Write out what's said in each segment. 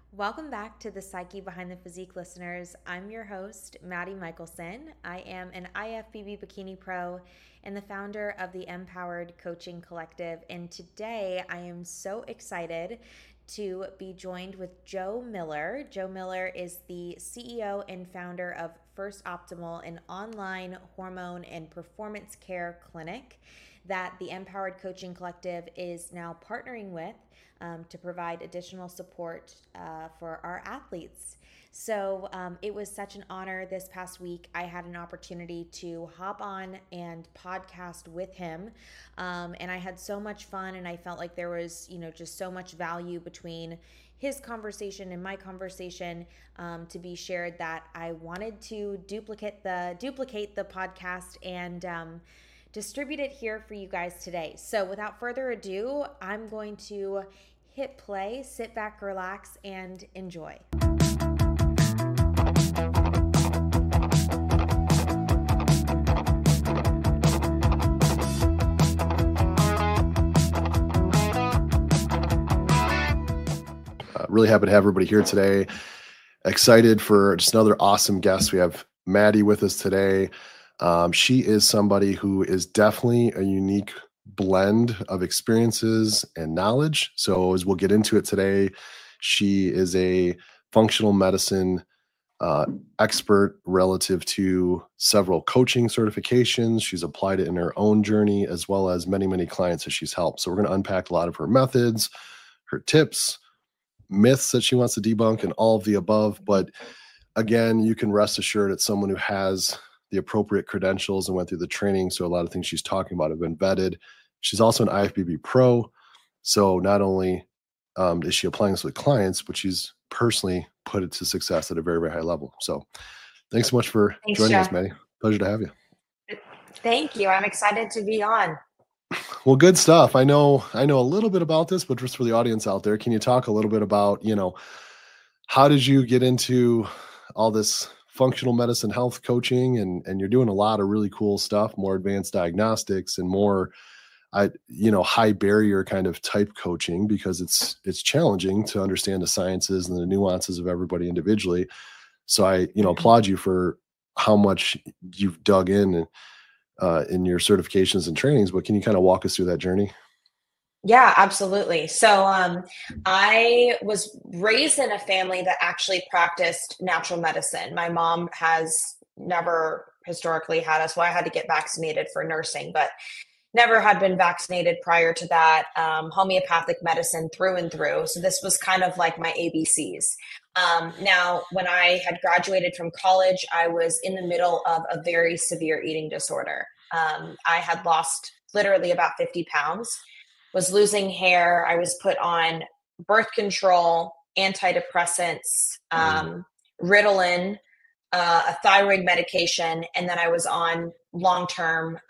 Welcome back to the Psyche Behind the Physique listeners. I'm your host, Maddie Michelson. I am an IFBB Bikini Pro and the founder of the Empowered Coaching Collective. And today I am so excited to be joined with Joe Miller. Joe Miller is the CEO and founder of First Optimal, an online hormone and performance care clinic that the Empowered Coaching Collective is now partnering with to provide additional support for our athletes. So it was such an honor this past week. I had an opportunity to hop on and podcast with him. And I had so much fun, and I felt like there was, just so much value between his conversation and my conversation to be shared that I wanted to duplicate the podcast and distribute it here for you guys today. So without further ado, I'm going to hit play, sit back, relax, and enjoy. Really happy to have everybody here today. Excited for just another awesome guest. We have Maddie with us today. She is somebody who is definitely a unique blend of experiences and knowledge. So as we'll get into it today, she is a functional medicine expert relative to several coaching certifications. She's applied it in her own journey, as well as many, many clients that she's helped. So we're going to unpack a lot of her methods, her tips, myths that she wants to debunk, and all of the above. But again, you can rest assured it's someone who has the appropriate credentials and went through the training. So a lot of things she's talking about have been vetted. She's also an IFBB pro. So not only is she applying this with clients, but she's personally put it to success at a very, very high level. So thanks so much for joining us, Maddie. Pleasure to have you. Thank you. I'm excited to be on. Well, good stuff. I know a little bit about this, but just for the audience out there, can you talk a little bit about, how did you get into all this functional medicine health coaching, and you're doing a lot of really cool stuff, more advanced diagnostics and more, high barrier kind of type coaching, because it's challenging to understand the sciences and the nuances of everybody individually. So I, applaud you for how much you've dug in your certifications and trainings, but can you kind of walk us through that journey? Yeah, absolutely. So I was raised in a family that actually practiced natural medicine. My mom has never historically had us. Well, I had to get vaccinated for nursing, but never had been vaccinated prior to that. Homeopathic medicine through and through. So this was kind of like my ABCs. Now, when I had graduated from college, I was in the middle of a very severe eating disorder. I had lost literally about 50 pounds, was losing hair. I was put on birth control, antidepressants, Ritalin, a thyroid medication, and then I was on long-term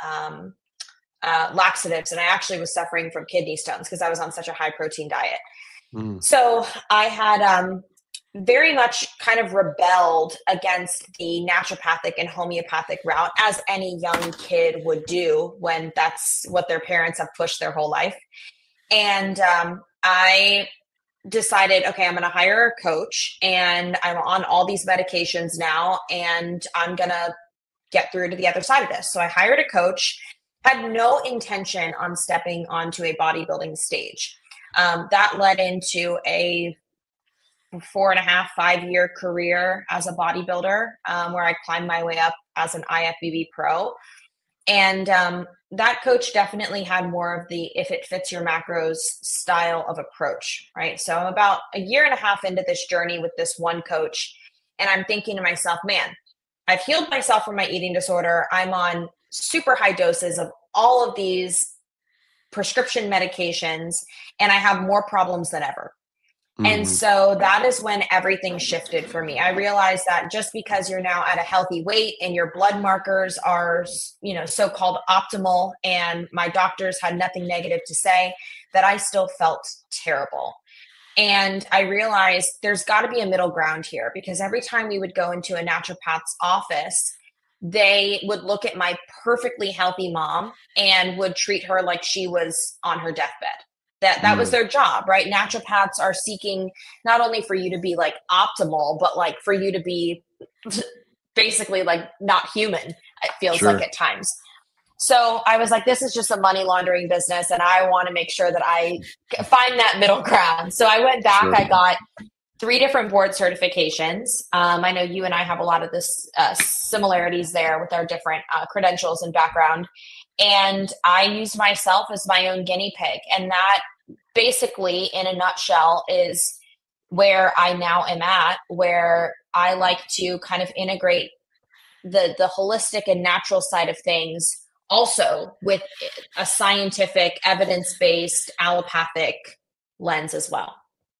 laxatives. And I actually was suffering from kidney stones because I was on such a high protein diet. So I had very much kind of rebelled against the naturopathic and homeopathic route, as any young kid would do when that's what their parents have pushed their whole life. And I decided, okay, I'm going to hire a coach, and I'm on all these medications now, and I'm going to get through to the other side of this. So I hired a coach, had no intention on stepping onto a bodybuilding stage. That led into a 4.5, 5-year career as a bodybuilder, where I climbed my way up as an IFBB pro. And that coach definitely had more of the if it fits your macros style of approach, right? So I'm about 1.5 years into this journey with this one coach, and I'm thinking to myself, man, I've healed myself from my eating disorder. I'm on super high doses of all of these prescription medications, and I have more problems than ever. And so that is when everything shifted for me. I realized that just because you're now at a healthy weight and your blood markers are, so-called optimal, and my doctors had nothing negative to say, that I still felt terrible. And I realized there's got to be a middle ground here, because every time we would go into a naturopath's office, they would look at my perfectly healthy mom and would treat her like she was on her deathbed. That was their job, right? Naturopaths are seeking not only for you to be like optimal, but like for you to be basically like not human, it feels like at times. So I was like, this is just a money laundering business, and I want to make sure that I find that middle ground. So I went back, I got 3 different board certifications. I know you and I have a lot of this similarities there with our different credentials and background. And I used myself as my own guinea pig. And that basically, in a nutshell, is where I now am at, where I like to kind of integrate the holistic and natural side of things also with a scientific, evidence-based, allopathic lens as well.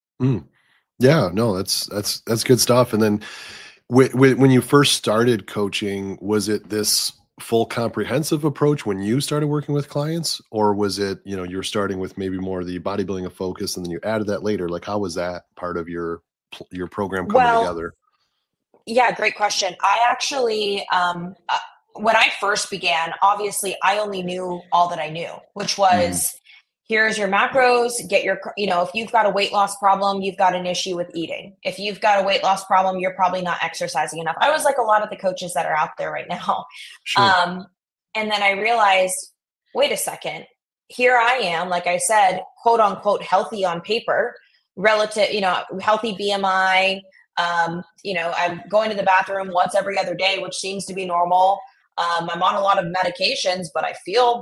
Yeah, no, that's good stuff. And then when you first started coaching, was it this full comprehensive approach when you started working with clients, or was it, you're starting with maybe more of the bodybuilding of focus and then you added that later? Like, how was that part of your program coming together? Yeah, great question. I actually, when I first began, obviously I only knew all that I knew, which was here's your macros, get your, if you've got a weight loss problem, you've got an issue with eating. If you've got a weight loss problem, you're probably not exercising enough. I was like a lot of the coaches that are out there right now. Sure. And then I realized, wait a second, here I am, like I said, quote unquote, healthy on paper, relative, healthy BMI. I'm going to the bathroom once every other day, which seems to be normal. I'm on a lot of medications, but I feel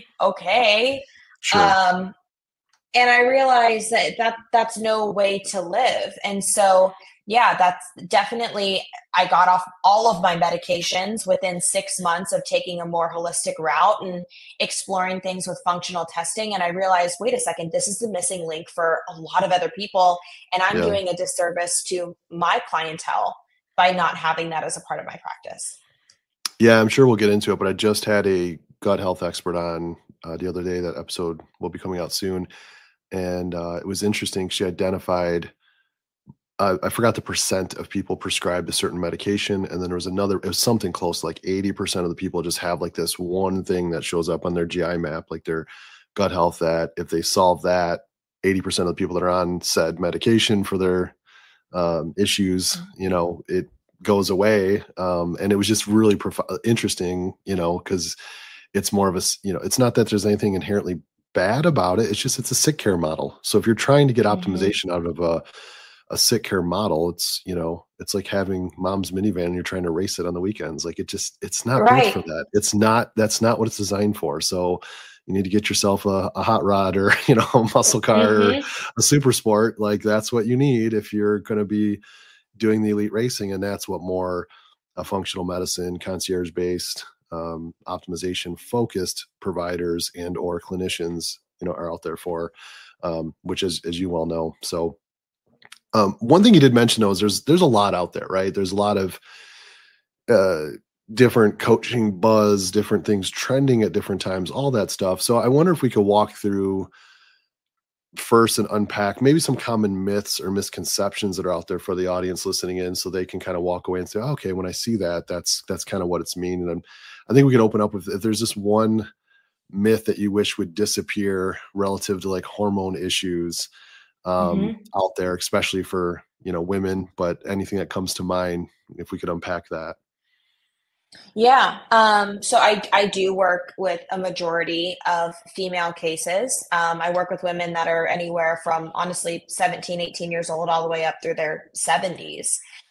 okay. Sure. And I realized that's no way to live. And so, yeah, that's definitely, I got off all of my medications within 6 months of taking a more holistic route and exploring things with functional testing. And I realized, wait a second, this is the missing link for a lot of other people. And I'm doing a disservice to my clientele by not having that as a part of my practice. Yeah, I'm sure we'll get into it, but I just had a gut health expert on the other day. That episode will be coming out soon. And it was interesting. She identified, I forgot the percent of people prescribed a certain medication. And then there was it was something close, like 80% of the people just have like this one thing that shows up on their GI map, like their gut health, that if they solve that, 80% of the people that are on said medication for their issues, it goes away. And it was just really interesting, because it's more of a, it's not that there's anything inherently bad about it. It's just, it's a sick care model. So if you're trying to get optimization out of a sick care model, it's, it's like having mom's minivan and you're trying to race it on the weekends. Like it's not built for that. That's not what it's designed for. So you need to get yourself a hot rod or, a muscle car or a super sport. Like that's what you need if you're going to be doing the elite racing. And that's what more a functional medicine, concierge based, optimization focused providers and or clinicians, are out there for, which is, as you well know. So one thing you did mention though is there's a lot out there, right? There's a lot of different coaching buzz, different things trending at different times, all that stuff. So I wonder if we could walk through first and unpack maybe some common myths or misconceptions that are out there for the audience listening in, so they can kind of walk away and say, oh, okay, when I see that, that's kind of what it's meaning. And I think we could open up with, if there's just one myth that you wish would disappear relative to like hormone issues out there, especially for, women, but anything that comes to mind, if we could unpack that. Yeah. So I do work with a majority of female cases. I work with women that are anywhere from honestly 17, 18 years old, all the way up through their 70s.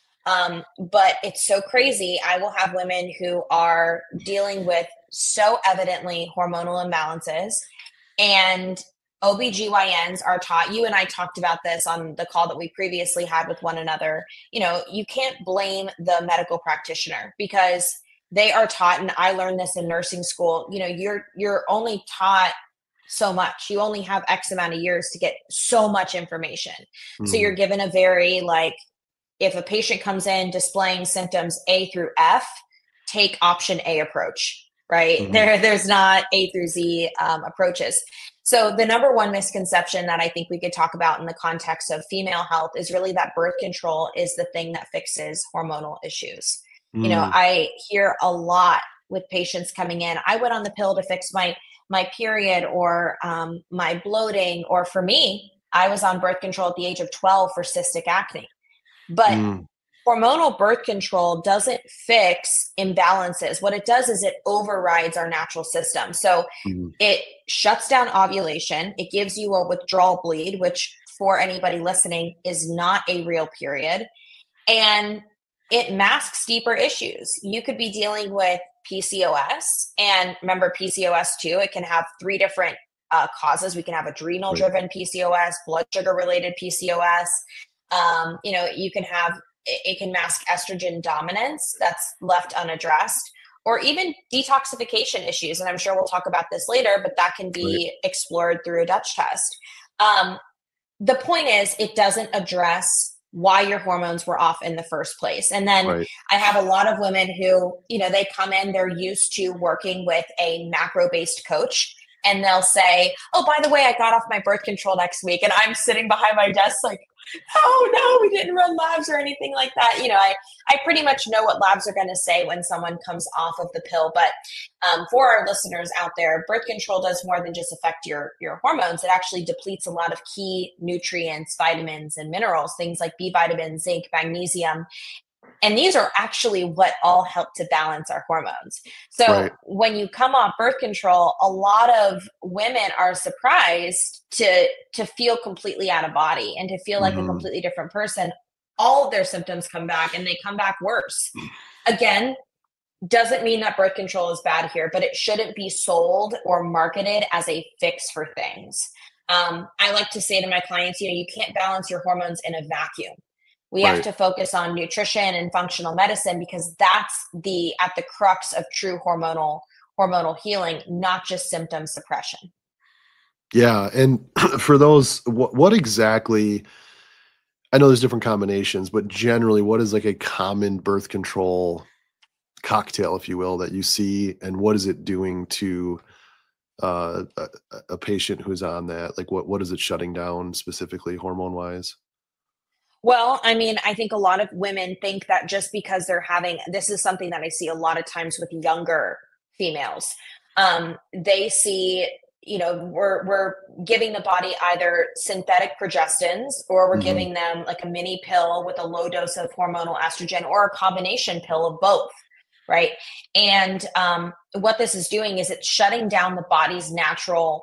But it's so crazy. I will have women who are dealing with so evidently hormonal imbalances, and OBGYNs are taught, you and I talked about this on the call that we previously had with one another. You can't blame the medical practitioner because they are taught, and I learned this in nursing school, you're only taught so much. You only have X amount of years to get so much information. So you're given a very if a patient comes in displaying symptoms A through F, take option A approach, right? There's not A through Z approaches. So the number one misconception that I think we could talk about in the context of female health is really that birth control is the thing that fixes hormonal issues. I hear a lot with patients coming in. I went on the pill to fix my my period or my bloating, or for me, I was on birth control at the age of 12 for cystic acne. But hormonal birth control doesn't fix imbalances. What it does is it overrides our natural system. So it shuts down ovulation. It gives you a withdrawal bleed, which for anybody listening is not a real period. And it masks deeper issues. You could be dealing with PCOS, and remember PCOS too, it can have 3 different causes. We can have adrenal driven PCOS, blood sugar related PCOS. You can have, it can mask estrogen dominance that's left unaddressed, or even detoxification issues. And I'm sure we'll talk about this later, but that can be explored through a Dutch test. The point is, it doesn't address why your hormones were off in the first place. And then I have a lot of women who, they come in, they're used to working with a macro-based coach, and they'll say, oh, by the way, I got off my birth control next week. And I'm sitting behind my desk like, oh no, we didn't run labs or anything like that. I pretty much know what labs are going to say when someone comes off of the pill. But for our listeners out there, birth control does more than just affect your hormones. It actually depletes a lot of key nutrients, vitamins, and minerals, things like B vitamins, zinc, magnesium. And these are actually what all help to balance our hormones. So when you come off birth control, a lot of women are surprised to feel completely out of body and to feel like a completely different person. All of their symptoms come back, and they come back worse. Again, doesn't mean that birth control is bad here, but it shouldn't be sold or marketed as a fix for things. I like to say to my clients, you can't balance your hormones in a vacuum. We have to focus on nutrition and functional medicine, because that's at the crux of true hormonal healing, not just symptom suppression. Yeah. And for those, what exactly, I know there's different combinations, but generally what is like a common birth control cocktail, if you will, that you see, and what is it doing to a patient who's on that? Like what is it shutting down specifically hormone wise? Well, I mean, I think a lot of women think that just because they're having, this is something that I see a lot of times with younger females. They see, we're giving the body either synthetic progestins, or we're giving them like a mini pill with a low dose of hormonal estrogen, or a combination pill of both. Right. And what this is doing is it's shutting down the body's natural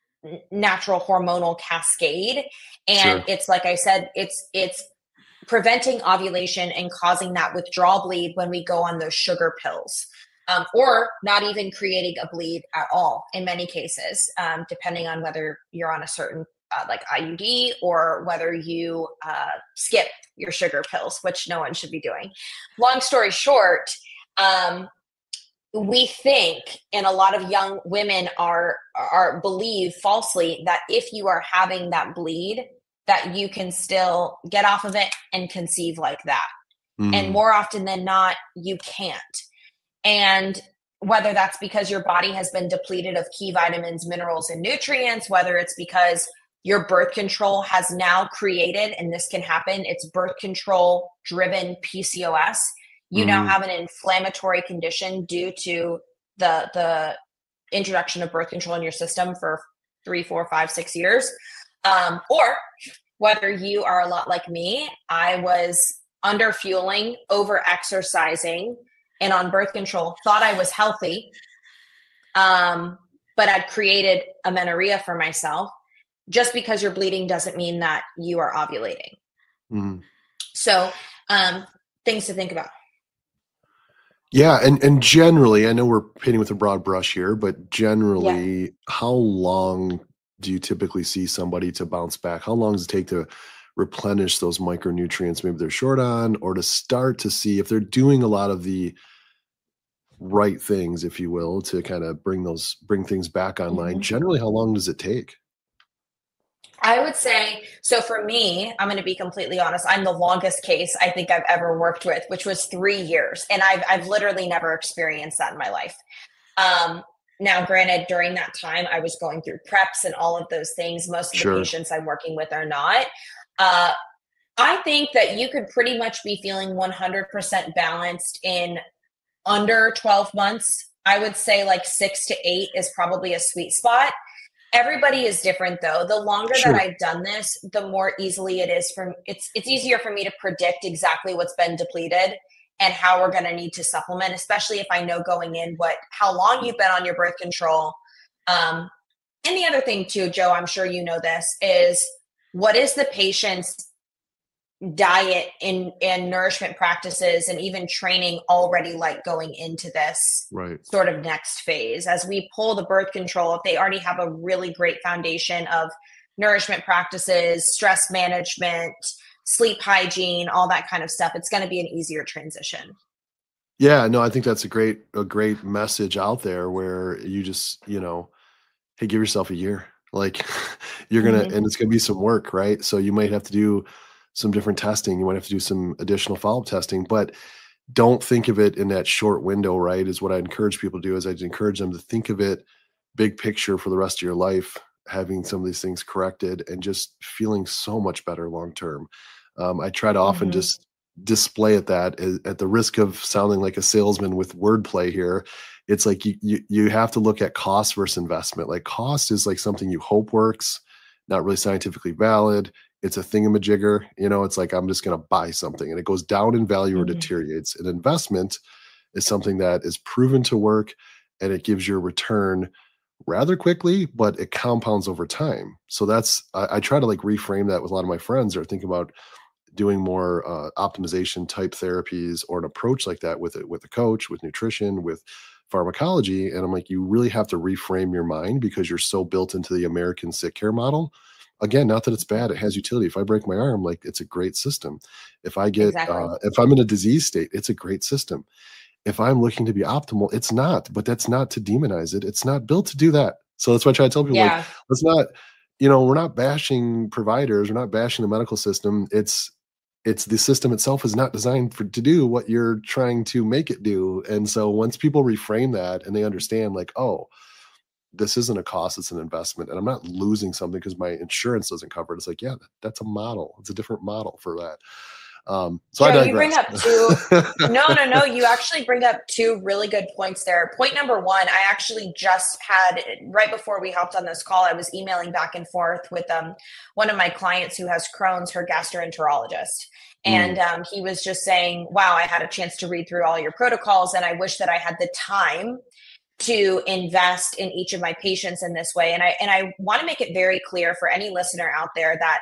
hormonal cascade. And it's, like I said, it's preventing ovulation and causing that withdrawal bleed when we go on those sugar pills, or not even creating a bleed at all in many cases, depending on whether you're on a certain like IUD, or whether you skip your sugar pills, which no one should be doing. Long story short, we think, and a lot of young women are believe falsely, that if you are having that bleed, that you can still get off of it and conceive like that. And more often than not, you can't. And whether that's because your body has been depleted of key vitamins, minerals, and nutrients, whether it's because your birth control has now created, and this can happen, it's birth control driven PCOS. You now have an inflammatory condition due to the introduction of birth control in your system for 3, 4, 5, 6 years. Or whether you are a lot like me, I was under fueling, over exercising, and on birth control, thought I was healthy, but I'd created amenorrhea for myself. Just because you're bleeding doesn't mean that you are ovulating. So things to think about. Yeah. And generally, I know we're painting with a broad brush here, but generally, how long do you typically see somebody to bounce back? How long does it take to replenish those micronutrients maybe they're short on, or to start to see if they're doing a lot of the right things, if you will, to kind of bring things back online? Generally, how long does it take? I would say, so for me, I'm going to be completely honest, I'm the longest case I think I've ever worked with, which was 3 years. And I've literally never experienced that in my life. Now, granted, during that time, I was going through preps and all of those things. Most of the patients I'm working with are not. I think that you could pretty much be feeling 100% balanced in under 12 months, I would say like 6 to 8 is probably a sweet spot. Everybody is different though. The longer Sure. that I've done this, the more easily it is it's easier for me to predict exactly what's been depleted and how we're going to need to supplement, especially if I know going in how long you've been on your birth control. And the other thing too, Joe, I'm sure you know this, is what is the patient's diet and nourishment practices and even training already like going into this sort of next phase. As we pull the birth control, if they already have a really great foundation of nourishment practices, stress management, sleep hygiene, all that kind of stuff, it's going to be an easier transition. Yeah, no, I think that's a great message out there where you just, hey, give yourself a year. Like you're going to, and it's going to be some work, right? So you might have to do some different testing. You might have to do some additional follow-up testing, but don't think of it in that short window, right? Is what I encourage people to do. Is I'd encourage them to think of it big picture for the rest of your life, having some of these things corrected and just feeling so much better long-term. I try to often just display at the risk of sounding like a salesman with wordplay here. It's like you have to look at cost versus investment. Like cost is like something you hope works, not really scientifically valid. It's a thingamajigger, it's like, I'm just going to buy something and it goes down in value or deteriorates. An investment is something that is proven to work and it gives you a return rather quickly, but it compounds over time. So I try to like reframe that with a lot of my friends or think about doing more optimization type therapies or an approach like that with a coach, with nutrition, with pharmacology. And I'm like, you really have to reframe your mind because you're so built into the American sick care model. Again, not that it's bad, it has utility. If I break my arm, like it's a great system. If I get, if I'm in a disease state, it's a great system. If I'm looking to be optimal, it's not, but that's not to demonize it. It's not built to do that. So that's why I try to tell people, like, let's not, we're not bashing providers. We're not bashing the medical system. It's the system itself is not designed to do what you're trying to make it do. And so once people reframe that and they understand like, oh, this isn't a cost, it's an investment. And I'm not losing something because my insurance doesn't cover it. It's like, yeah, that's a model. It's a different model for that. So I digress. You bring up no. You actually bring up two really good points there. Point number one, I actually just had, right before we hopped on this call, I was emailing back and forth with one of my clients who has Crohn's, her gastroenterologist. And he was just saying, wow, I had a chance to read through all your protocols and I wish that I had the time to invest in each of my patients in this way. And I want to make it very clear for any listener out there that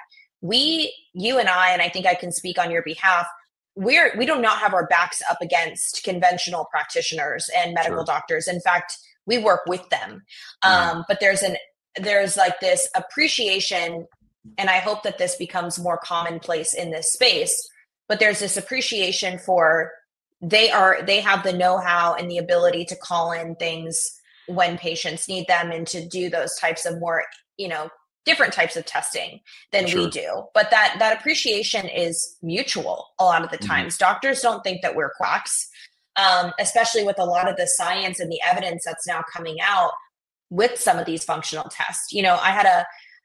you and I think I can speak on your behalf, we do not have our backs up against conventional practitioners and medical doctors. In fact, we work with them. But there's like this appreciation, and I hope that this becomes more commonplace in this space, but there's this appreciation for they have the know-how and the ability to call in things when patients need them and to do those types of more, different types of testing than we do. But that appreciation is mutual a lot of the times. Doctors don't think that we're quacks, especially with a lot of the science and the evidence that's now coming out with some of these functional tests. I had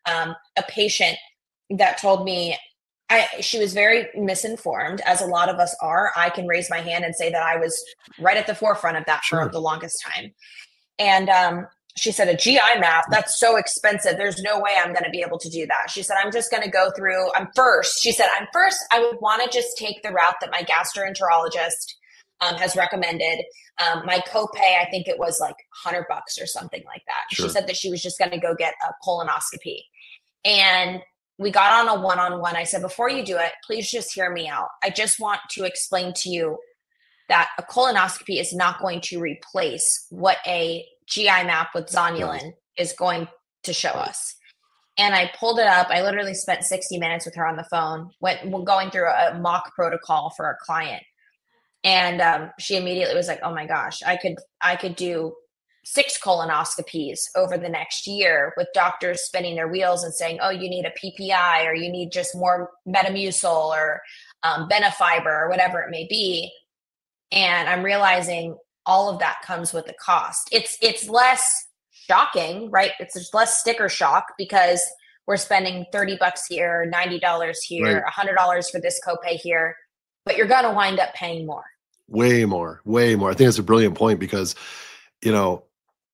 a patient that told me, she was very misinformed, as a lot of us are. I can raise my hand and say that I was right at the forefront of that for the longest time. And she said, a GI map, that's so expensive. There's no way I'm going to be able to do that. She said, I'm just going to go through, I would want to just take the route that my gastroenterologist has recommended. My copay, I think it was like $100 or something like that. She said that she was just going to go get a colonoscopy. And we got on a one-on-one. I said, before you do it, please just hear me out. I just want to explain to you that a colonoscopy is not going to replace what a GI map with zonulin is going to show us. And I pulled it up. I literally spent 60 minutes with her on the phone, going through a mock protocol for a client. And she immediately was like, oh my gosh, I could do 6 colonoscopies over the next year with doctors spinning their wheels and saying, oh, you need a PPI, or you need just more Metamucil or Benefiber or whatever it may be. And I'm realizing all of that comes with a cost. It's less shocking, right? It's just less sticker shock because we're spending $30 here, $90 here, $100 for this copay here, but you're going to wind up paying more. Way more. I think that's a brilliant point because you know,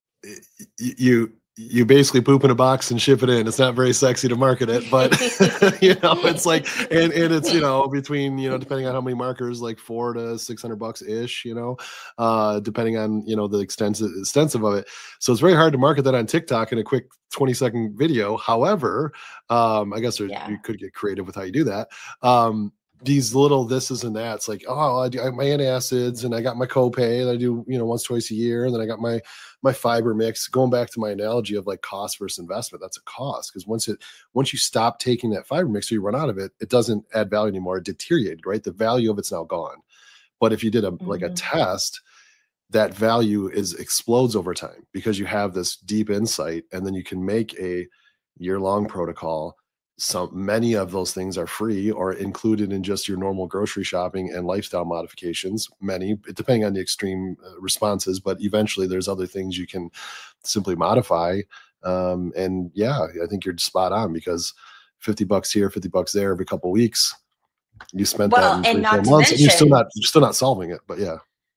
you basically poop in a box and ship it in. It's not very sexy to market it, but it's like, and it's, between, depending on how many markers, like $400 to $600 ish, depending on, the extensive of it. So it's very hard to market that on TikTok in a quick 20-second video. However, I guess you could get creative with how you do that. These little thises and that's like, I have my antacids and I got my copay that I do, once, twice a year. And then I got my fiber mix. Going back to my analogy of like cost versus investment, that's a cost. Because once you stop taking that fiber mix or you run out of it, it doesn't add value anymore. It deteriorated, right? The value of it's now gone. But if you did like a test, that value explodes over time because you have this deep insight, and then you can make a year-long protocol. Many of those things are free or included in just your normal grocery shopping and lifestyle modifications. Many, depending on the extreme responses, but eventually there's other things you can simply modify. And yeah, I think you're spot on, because $50 here, $50 there every couple of weeks, you spent that in 3-4 months, and you're still not solving it. But yeah.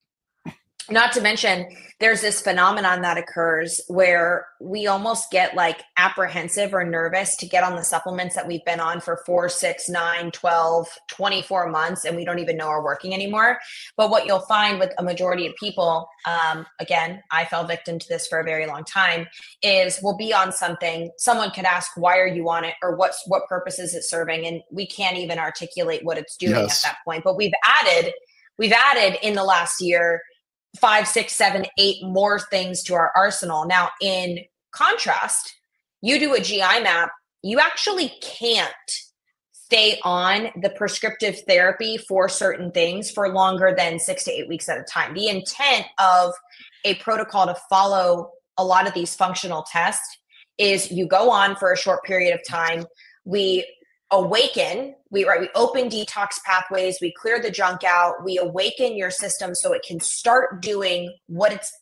Not to mention, there's this phenomenon that occurs where we almost get like apprehensive or nervous to get on the supplements that we've been on for 4, 6, 9, 12, 24 months, and we don't even know are working anymore. But what you'll find with a majority of people, again, I fell victim to this for a very long time, is we'll be on something. Someone could ask, why are you on it? Or what purpose is it serving? And we can't even articulate what it's doing at that point. But we've added in the last year 5, 6, 7, 8 more things to our arsenal. Now, in contrast, you do a GI map, you actually can't stay on the prescriptive therapy for certain things for longer than 6 to 8 weeks at a time. The intent of a protocol to follow a lot of these functional tests is you go on for a short period of time. We awaken, we open detox pathways, we clear the junk out, we awaken your system so it can start doing what it's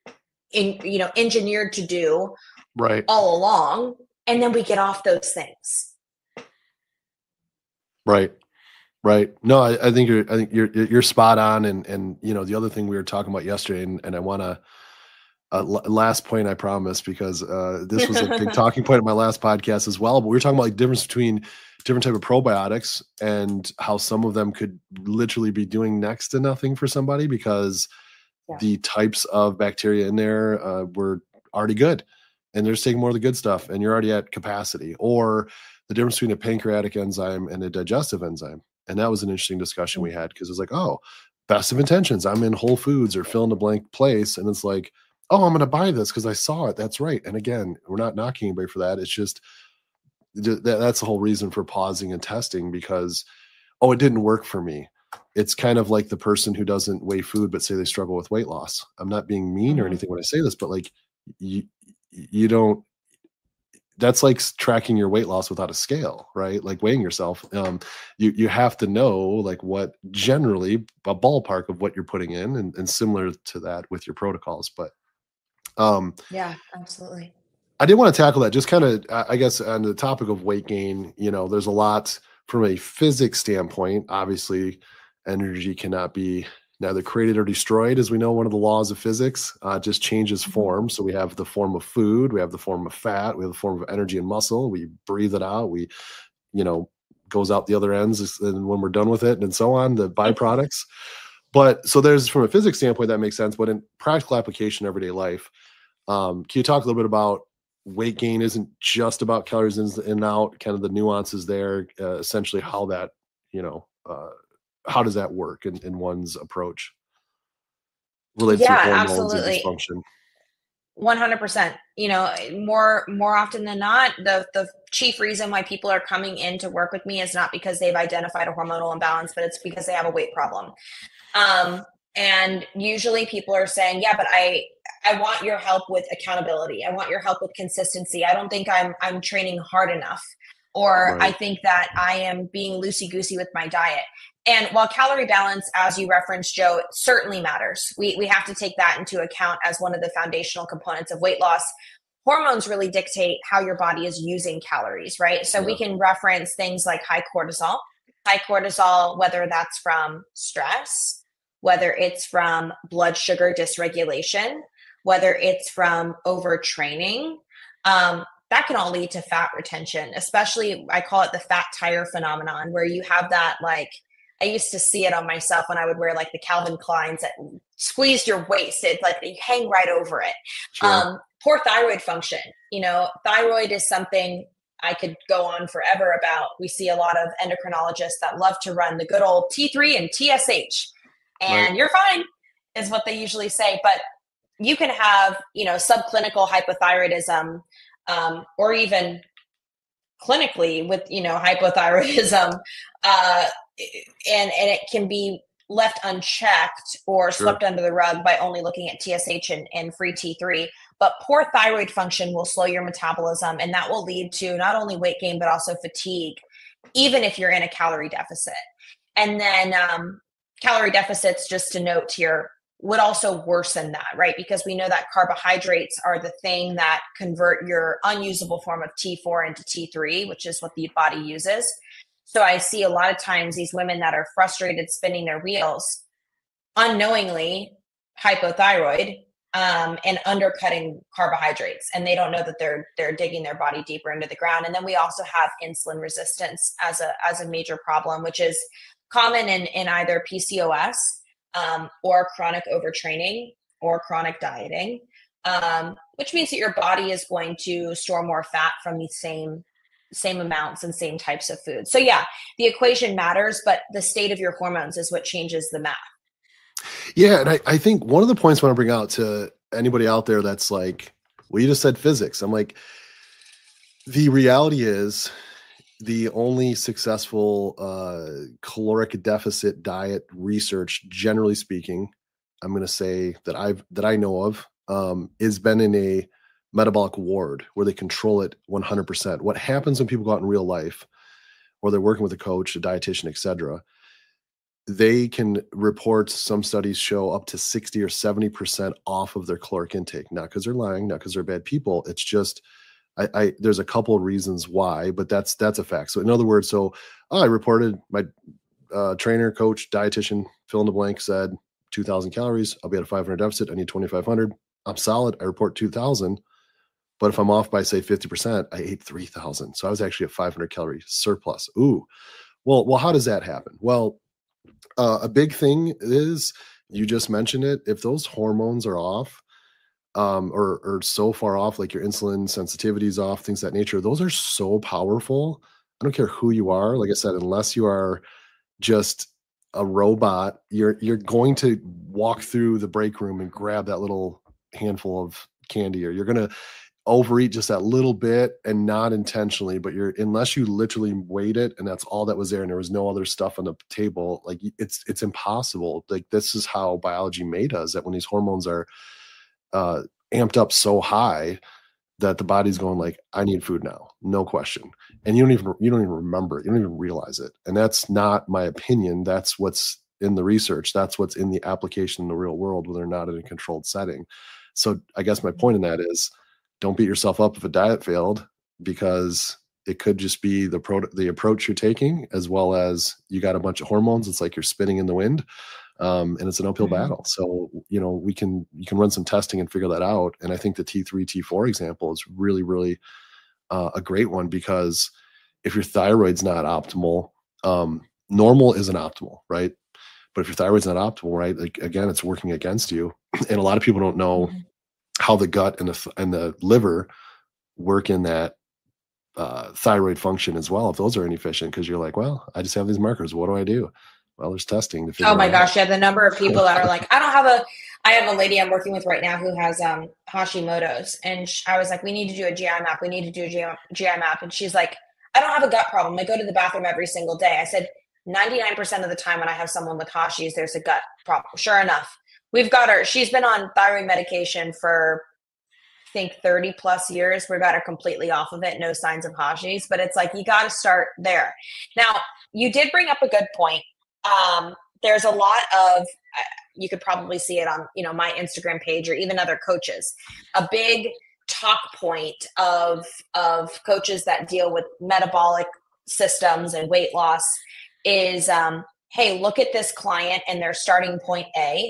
engineered to do all along, and then we get off those things. Right. No, I think you're spot on. And the other thing we were talking about yesterday, and I want to last point, I promise, because this was a big talking point in my last podcast as well. But we were talking about like difference between different type of probiotics and how some of them could literally be doing next to nothing for somebody because the types of bacteria in there were already good, and they're just taking more of the good stuff, and you're already at capacity. Or the difference between a pancreatic enzyme and a digestive enzyme. And that was an interesting discussion we had, because it was like, best of intentions, I'm in Whole Foods or fill in the blank place, and it's like, I'm going to buy this because I saw it. That's right. And again, we're not knocking anybody for that. It's just that's the whole reason for pausing and testing, because, it didn't work for me. It's kind of like the person who doesn't weigh food, but say they struggle with weight loss. I'm not being mean or anything when I say this, but like you don't, that's like tracking your weight loss without a scale, right? Like weighing yourself. You have to know like what generally a ballpark of what you're putting in, and similar to that with your protocols. But yeah, absolutely. I did want to tackle that just kind of, I guess, on the topic of weight gain. There's a lot from a physics standpoint. Obviously, energy cannot be neither created or destroyed, as we know. One of the laws of physics just changes form. So we have the form of food, we have the form of fat, we have the form of energy and muscle. We breathe it out. We, goes out the other ends, and when we're done with it, and so on, the byproducts. But so there's, from a physics standpoint, that makes sense. But in practical application, everyday life, can you talk a little bit about weight gain isn't just about calories in and out, kind of the nuances there, essentially how that, how does that work in one's approach related to hormones and dysfunction? 100%. More often than not, the chief reason why people are coming in to work with me is not because they've identified a hormonal imbalance, but it's because they have a weight problem. And usually people are saying, yeah, but I want your help with accountability. I want your help with consistency. I don't think I'm training hard enough, or I think that I am being loosey-goosey with my diet. And while calorie balance, as you referenced, Joe, certainly matters, we have to take that into account as one of the foundational components of weight loss. Hormones really dictate how your body is using calories, right? So we can reference things like high cortisol, whether that's from stress, whether it's from blood sugar dysregulation, whether it's from overtraining, that can all lead to fat retention, especially I call it the fat tire phenomenon, where you have that, like, I used to see it on myself when I would wear like the Calvin Kleins that squeezed your waist. It's like you hang right over it. Sure. Poor thyroid function. Thyroid is something I could go on forever about. We see a lot of endocrinologists that love to run the good old T3 and TSH, and Right. you're fine, is what they usually say. But you can have, subclinical hypothyroidism, or even clinically with, hypothyroidism, and it can be left unchecked or Sure. swept under the rug by only looking at TSH and free T3. But poor thyroid function will slow your metabolism, and that will lead to not only weight gain, but also fatigue, even if you're in a calorie deficit. And then calorie deficits, just to note here, would also worsen that, right? Because we know that carbohydrates are the thing that convert your unusable form of T4 into T3, which is what the body uses. So I see a lot of times these women that are frustrated spinning their wheels, unknowingly hypothyroid, and undercutting carbohydrates, and they don't know that they're digging their body deeper into the ground. And then we also have insulin resistance as a major problem, which is common in either PCOS, or chronic overtraining or chronic dieting, which means that your body is going to store more fat from the same amounts and same types of food. So yeah, the equation matters, but the state of your hormones is what changes the math. Yeah. And I think one of the points I want to bring out to anybody out there that's like, well, you just said physics. I'm like, the reality is the only successful caloric deficit diet research, generally speaking, I'm going to say that I know of, is been in a metabolic ward where they control it 100%. What happens when people go out in real life, or they're working with a coach, a dietitian, etc., they can report, some studies show, up to 60 or 70% off of their caloric intake. Not because they're lying, not because they're bad people. It's just, there's a couple of reasons why, but that's a fact. So in other words, I reported, my trainer, coach, dietitian, fill in the blank, said 2,000 calories. I'll be at a 500 deficit. I need 2,500. I'm solid. I report 2,000. But if I'm off by, say, 50%, I ate 3,000. So I was actually at 500 calorie surplus. Ooh, well, how does that happen? Well, a big thing is, you just mentioned it. If those hormones are off, or so far off, like your insulin sensitivity is off, things of that nature, those are so powerful. I don't care who you are. Like I said, unless you are just a robot, you're going to walk through the break room and grab that little handful of candy, or you're going to overeat just that little bit, and not intentionally, but unless you literally weighed it and that's all that was there and there was no other stuff on the table, like it's impossible. Like, this is how biology made us, that when these hormones are amped up so high, that the body's going like, I need food now, no question. And you don't even remember it. You don't even realize it. And that's not my opinion. That's what's in the research. That's what's in the application in the real world, when they're not in a controlled setting. So I guess my point in that is, don't beat yourself up if a diet failed, because it could just be the approach you're taking, as well as you got a bunch of hormones. It's like you're spinning in the wind, and it's an uphill battle. So, you can run some testing and figure that out. And I think the T3, T4 example is really, really a great one, because if your thyroid's not optimal, normal isn't optimal, right? But if your thyroid's not optimal, right, like, again, it's working against you. And a lot of people don't know how the gut and the liver work in that thyroid function as well, if those are inefficient, because you're like, well, I just have these markers. What do I do? Well, there's testing to figure out. Oh my gosh, yeah, the number of people that are like, I have a lady I'm working with right now who has Hashimoto's, and I was like, we need to do a GI map. We need to do a GI map. And she's like, I don't have a gut problem. I go to the bathroom every single day. I said, 99% of the time when I have someone with Hashis, there's a gut problem. Sure enough, we've got her. She's been on thyroid medication for, I think, 30 plus years. We got her completely off of it. No signs of Hashis, but it's like, you got to start there. Now, you did bring up a good point. There's a lot of, you could probably see it on, my Instagram page, or even other coaches. A big talk point of coaches that deal with metabolic systems and weight loss is, hey, look at this client and their starting point A,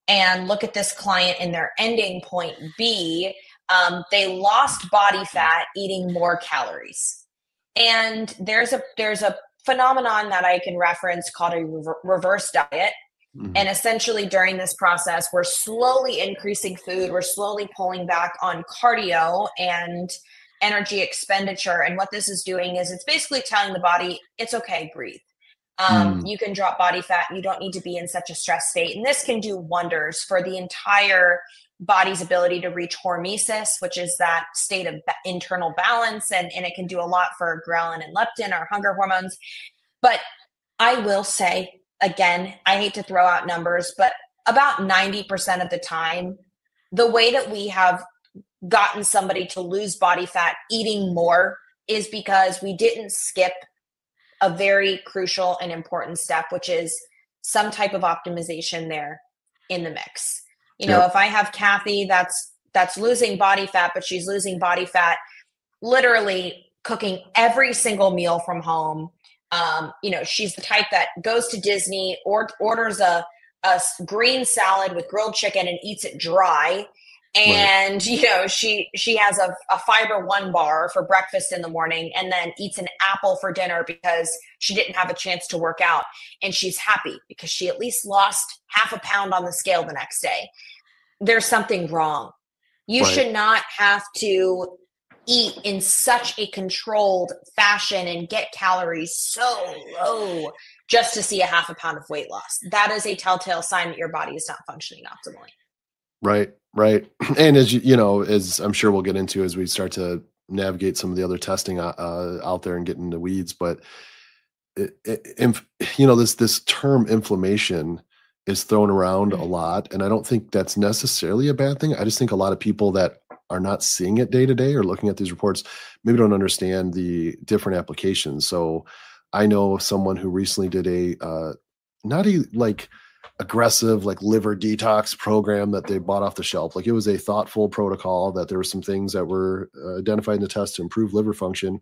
and look at this client in their ending point B, they lost body fat eating more calories. And there's a phenomenon that I can reference called a reverse diet. Mm-hmm. And essentially during this process, we're slowly increasing food. We're slowly pulling back on cardio and energy expenditure. And what this is doing is it's basically telling the body, it's okay, breathe. You can drop body fat. You don't need to be in such a stress state. And this can do wonders for the entire body's ability to reach hormesis, which is that state of internal balance. And it can do a lot for ghrelin and leptin, our hunger hormones. But I will say, again, I hate to throw out numbers, but about 90% of the time, the way that we have gotten somebody to lose body fat eating more is because we didn't skip a very crucial and important step, which is some type of optimization there in the mix. You know, if I have Kathy that's losing body fat, but she's losing body fat literally cooking every single meal from home. You know, she's the type that goes to Disney or orders a green salad with grilled chicken and eats it dry. And, right. You know, she has a Fiber One bar for breakfast in the morning and then eats an apple for dinner because she didn't have a chance to work out. And she's happy because she at least lost half a pound on the scale the next day. There's something wrong. You right. should not have to eat in such a controlled fashion and get calories so low just to see a half a pound of weight loss. That is a telltale sign that your body is not functioning optimally. Right. Right. And as you know, as I'm sure we'll get into as we start to navigate some of the other testing out there and get into weeds, but you know, this term inflammation is thrown around a lot. And I don't think that's necessarily a bad thing. I just think a lot of people that are not seeing it day to day or looking at these reports maybe don't understand the different applications. So I know someone who recently did not a aggressive liver detox program that they bought off the shelf. Like, it was a thoughtful protocol that there were some things that were identified in the test to improve liver function,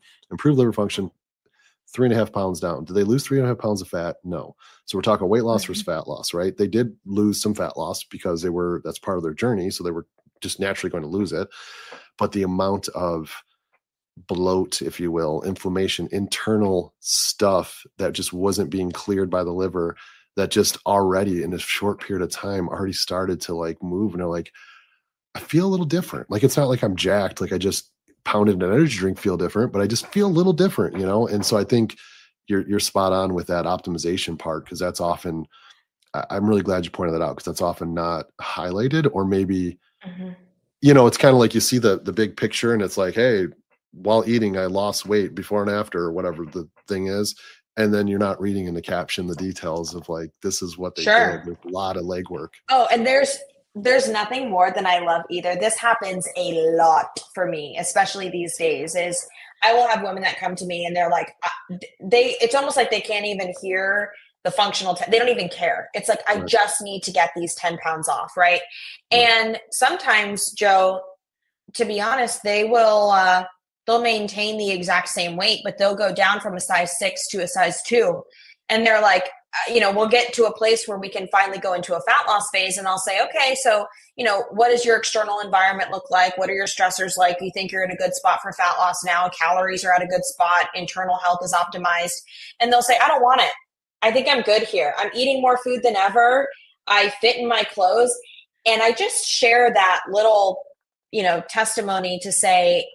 3.5 pounds down. Did they lose 3.5 pounds of fat? No. So we're talking weight loss versus fat loss, right? They did lose some fat loss because that's part of their journey. So they were just naturally going to lose it. But the amount of bloat, if you will, inflammation, internal stuff that just wasn't being cleared by the liver, that just already in a short period of time already started to move. And they're like, I feel a little different. Like, it's not like I'm jacked. Like, I just pounded an energy drink, feel different, but I just feel a little different, you know? And so I think you're spot on with that optimization part. Cause that's often, I'm really glad you pointed that out, because that's often not highlighted, or maybe, you know, it's kind of like you see the big picture and it's like, hey, while eating, I lost weight before and after, or whatever the thing is. And then you're not reading in the caption the details of this is what they did with a lot of legwork. Oh, and there's nothing more than I love either. This happens a lot for me, especially these days, is I will have women that come to me and they're like, it's almost like they can't even hear the functional, they don't even care. It's like, I just need to get these 10 pounds off. Right. And sometimes, Joe, to be honest, they'll maintain the exact same weight, but they'll go down from a size 6 to a size 2. And they're like, you know, we'll get to a place where we can finally go into a fat loss phase. And I'll say, okay, so, you know, what does your external environment look like? What are your stressors like? You think you're in a good spot for fat loss now? Calories are at a good spot. Internal health is optimized. And they'll say, I don't want it. I think I'm good here. I'm eating more food than ever. I fit in my clothes. And I just share that little, you know, testimony to say,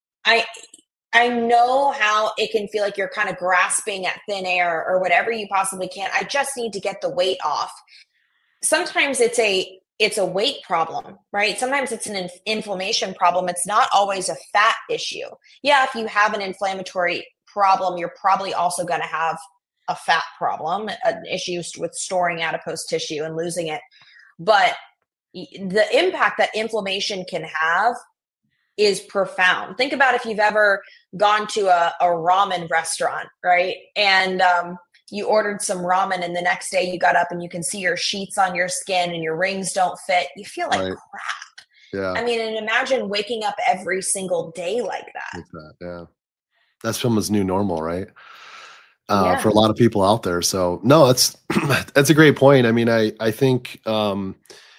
I know how it can feel like you're kind of grasping at thin air or whatever you possibly can. I just need to get the weight off. Sometimes it's a weight problem, right? Sometimes it's an inflammation problem. It's not always a fat issue. Yeah, if you have an inflammatory problem, you're probably also going to have a fat problem, an issue with storing adipose tissue and losing it. But the impact that inflammation can have is profound. Think about if you've ever gone to a ramen restaurant, right? And you ordered some ramen and the next day you got up and you can see your sheets on your skin and your rings don't fit. You feel like crap. Yeah. I mean, and imagine waking up every single day like that. Yeah. That's someone's new normal, right? For a lot of people out there. So no, that's a great point. I mean, I think,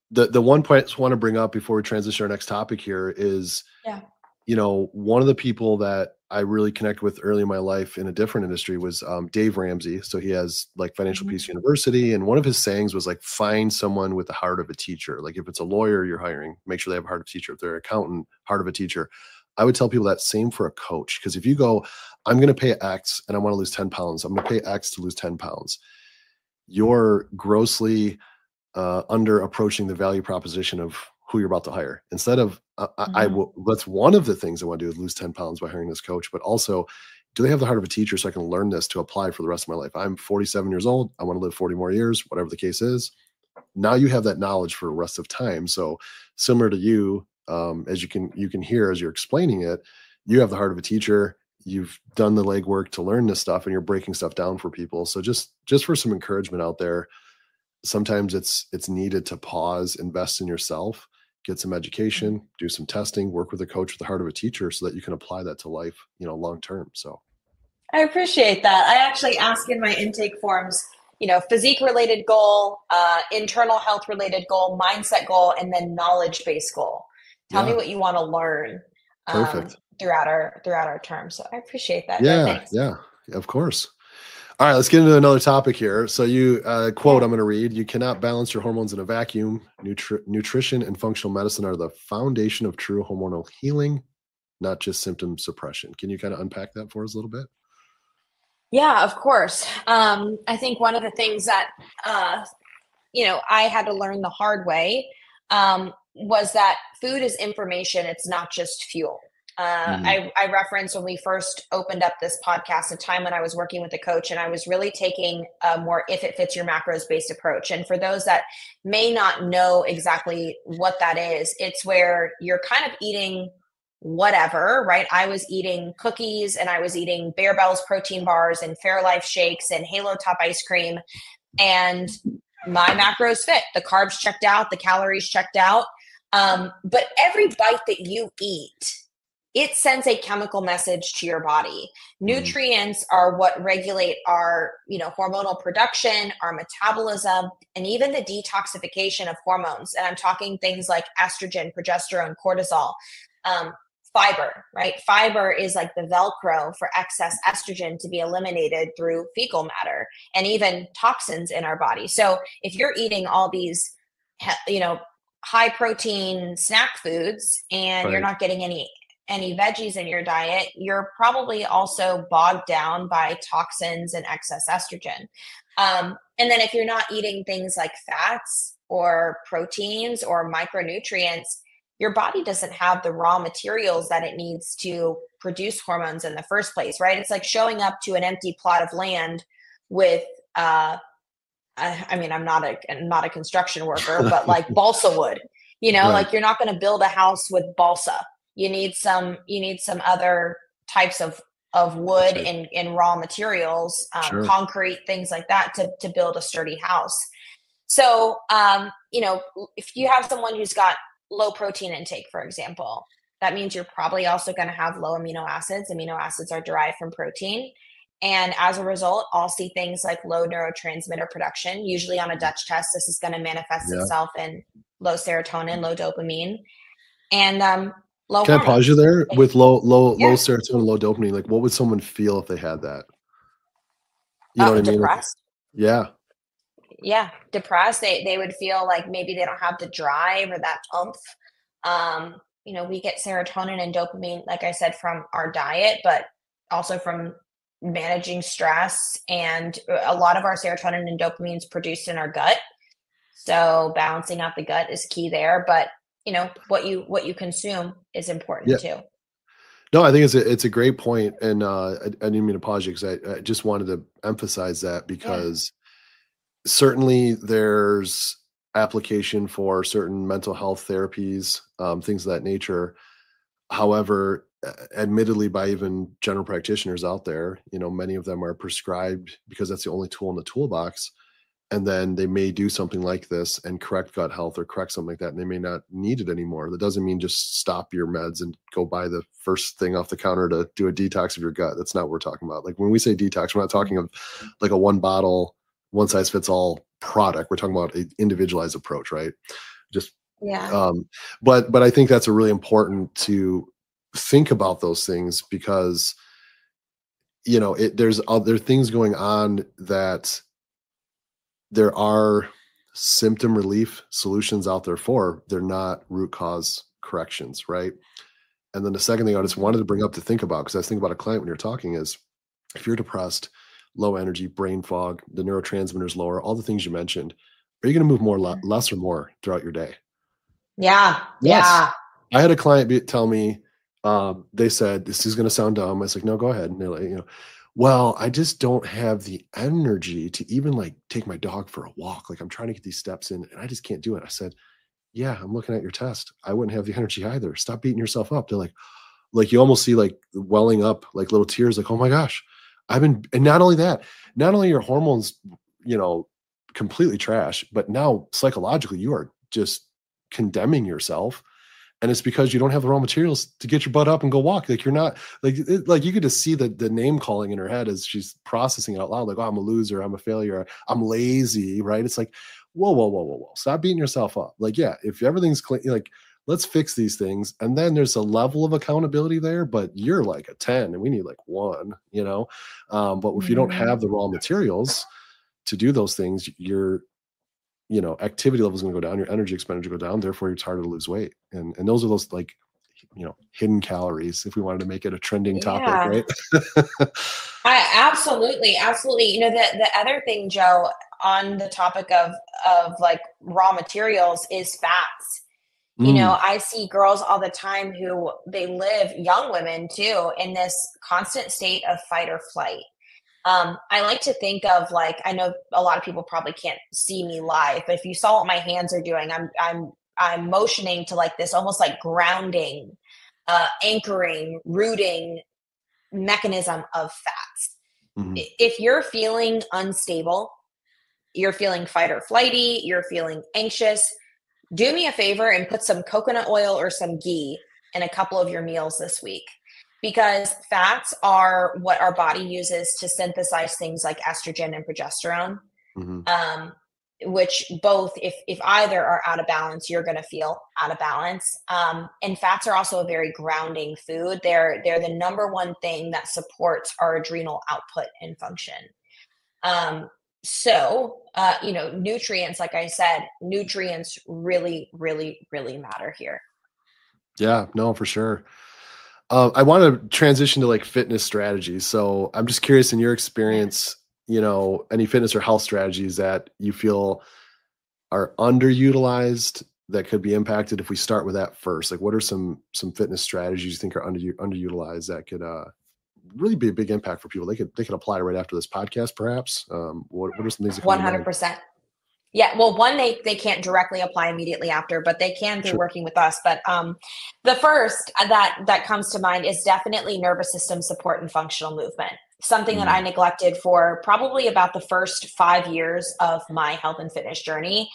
the one point I just want to bring up before we transition to our next topic here is, one of the people that I really connected with early in my life in a different industry was Dave Ramsey. So he has like Financial Peace University. And one of his sayings was like, find someone with the heart of a teacher. Like if it's a lawyer you're hiring, make sure they have a heart of a teacher. If they're an accountant, heart of a teacher. I would tell people that same for a coach. Because if you go, I'm going to pay X and I want to lose 10 pounds. I'm going to pay X to lose 10 pounds. You're grossly under approaching the value proposition of who you're about to hire. Instead of, that's one of the things I want to do is lose 10 pounds by hiring this coach, but also, do they have the heart of a teacher so I can learn this to apply for the rest of my life? I'm 47 years old. I want to live 40 more years, whatever the case is. Now you have that knowledge for the rest of time. So similar to you, as you can hear, as you're explaining it, you have the heart of a teacher. You've done the legwork to learn this stuff and you're breaking stuff down for people. So just for some encouragement out there, sometimes it's needed to pause, invest in yourself, get some education, do some testing, work with a coach with the heart of a teacher so that you can apply that to life, long term. So I appreciate that. I actually ask in my intake forms, physique related goal, internal health related goal, mindset goal, and then knowledge-based goal. Tell me what you want to learn throughout our term. So I appreciate that. Yeah, of course. All right, let's get into another topic here. So you quote I'm going to read, "You cannot balance your hormones in a vacuum. Nutrition and functional medicine are the foundation of true hormonal healing, not just symptom suppression." Can you kind of unpack that for us a little bit? Yeah, of course. I think one of the things that, I had to learn the hard way was that food is information. It's not just fuel. I referenced when we first opened up this podcast, a time when I was working with a coach and I was really taking a more if it fits your macros based approach. And for those that may not know exactly what that is, it's where you're kind of eating whatever, right? I was eating cookies and I was eating Bear Bells protein bars and Fairlife shakes and Halo Top ice cream. And my macros fit. The carbs checked out, the calories checked out. But every bite that you eat, it sends a chemical message to your body. Nutrients are what regulate our, hormonal production, our metabolism, and even the detoxification of hormones. And I'm talking things like estrogen, progesterone, cortisol, fiber, right? Fiber is like the Velcro for excess estrogen to be eliminated through fecal matter and even toxins in our body. So if you're eating all these, high protein snack foods and you're not getting any veggies in your diet, you're probably also bogged down by toxins and excess estrogen. And then if you're not eating things like fats or proteins or micronutrients, your body doesn't have the raw materials that it needs to produce hormones in the first place, right? It's like showing up to an empty plot of land with, I'm not a construction worker, but like balsa wood, like you're not going to build a house with balsa. You need some other types of wood and raw materials, concrete, things like that to build a sturdy house. So, if you have someone who's got low protein intake, for example, that means you're probably also going to have low amino acids. Amino acids are derived from protein. And as a result, I'll see things like low neurotransmitter production. Usually on a Dutch test, this is going to manifest itself in low serotonin, low dopamine, and low Can hormones. I pause you there? With low serotonin, low dopamine, like what would someone feel if they had that? You know what I mean? Depressed. Yeah. Yeah, depressed. They would feel like maybe they don't have the drive or that oomph. We get serotonin and dopamine, like I said, from our diet, but also from managing stress. And a lot of our serotonin and dopamine is produced in our gut. So balancing out the gut is key there. But what you consume is important too. No, I think it's a great point, and I didn't mean to pause you because I just wanted to emphasize that because certainly there's application for certain mental health therapies, things of that nature. However, admittedly, by even general practitioners out there, many of them are prescribed because that's the only tool in the toolbox. And then they may do something like this and correct gut health or correct something like that, and they may not need it anymore. That doesn't mean just stop your meds and go buy the first thing off the counter to do a detox of your gut. That's not what we're talking about. Like when we say detox, we're not talking of like a one bottle, one size fits all product. We're talking about an individualized approach, right? Just, Yeah. But I think that's a really important to think about those things because, there are things going on that there are symptom relief solutions out there for. They're not root cause corrections, right? And then the second thing I just wanted to bring up to think about, because I was thinking about a client when you're talking, is if you're depressed, low energy, brain fog, the neurotransmitters lower, all the things you mentioned, are you going to move more, less or more throughout your day? Yeah. Yes. Yeah. I had a client tell me, they said, this is going to sound dumb. I was like, no, go ahead. And they're like, well, I just don't have the energy to even like take my dog for a walk. Like I'm trying to get these steps in and I just can't do it. I said, yeah, I'm looking at your test. I wouldn't have the energy either. Stop beating yourself up. They're like you almost see like welling up like little tears, like, oh my gosh, and not only that, not only your hormones, completely trash, but now psychologically you are just condemning yourself. And it's because you don't have the raw materials to get your butt up and go walk. Like you're not like you could just see the name calling in her head as she's processing it out loud. Like, oh, I'm a loser. I'm a failure. I'm lazy. Right. It's like, whoa. Stop beating yourself up. Like, yeah, if everything's clean, like, let's fix these things. And then there's a level of accountability there, but you're like a 10 and we need like 1, but if you don't have the raw materials to do those things, your activity level is going to go down, your energy expenditure go down, therefore it's harder to lose weight. And those are those like, hidden calories, if we wanted to make it a trending topic, right? Absolutely. The other thing, Joe, on the topic of like raw materials is fats. I see girls all the time who they live, young women too, in this constant state of fight or flight. I like to think of like, I know a lot of people probably can't see me live, but if you saw what my hands are doing, I'm motioning to like this almost like grounding, anchoring, rooting mechanism of fats. Mm-hmm. If you're feeling unstable, you're feeling fight or flighty, you're feeling anxious, do me a favor and put some coconut oil or some ghee in a couple of your meals this week. Because fats are what our body uses to synthesize things like estrogen and progesterone, which both, if either are out of balance, you're going to feel out of balance. And fats are also a very grounding food. They're the number one thing that supports our adrenal output and function. So, nutrients, like I said, nutrients really, really, really matter here. Yeah, no, for sure. I want to transition to like fitness strategies. So I'm just curious, in your experience, any fitness or health strategies that you feel are underutilized that could be impacted if we start with that first? Like, what are some fitness strategies you think are underutilized that could really be a big impact for people? They could apply right after this podcast, perhaps. What are some things? 100%. Yeah, well, one, they can't directly apply immediately after, but they can through working with us. But the first that comes to mind is definitely nervous system support and functional movement. Something that I neglected for probably about the first 5 years of my health and fitness journey.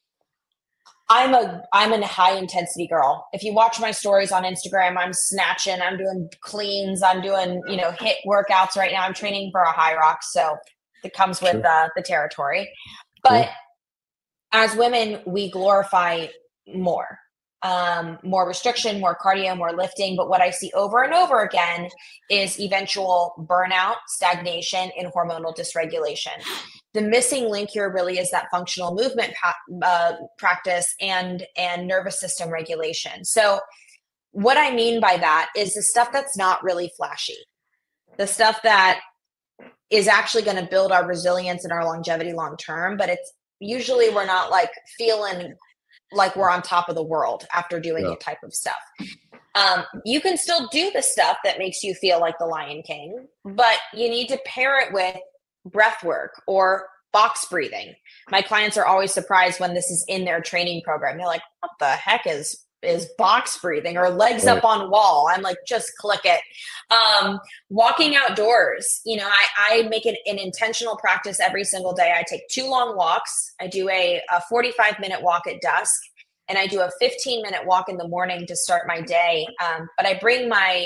I'm a high intensity girl. If you watch my stories on Instagram, I'm snatching, I'm doing cleans, I'm doing, HIIT workouts right now. I'm training for a high rock, so it comes with the territory. But as women, we glorify more restriction, more cardio, more lifting. But what I see over and over again is eventual burnout, stagnation, and hormonal dysregulation. The missing link here really is that functional movement practice and nervous system regulation. So what I mean by that is the stuff that's not really flashy, the stuff that is actually going to build our resilience and our longevity long term, but it's usually we're not like feeling like we're on top of the world after doing it type of stuff. You can still do the stuff that makes you feel like the Lion King, but you need to pair it with breath work or box breathing. My clients are always surprised when this is in their training program. They're like, what the heck is box breathing or legs up on wall? I'm like, just click it. Walking outdoors, I make it an intentional practice every single day. I take 2 long walks. I do a 45-minute walk at dusk, and I do a 15-minute walk in the morning to start my day. But I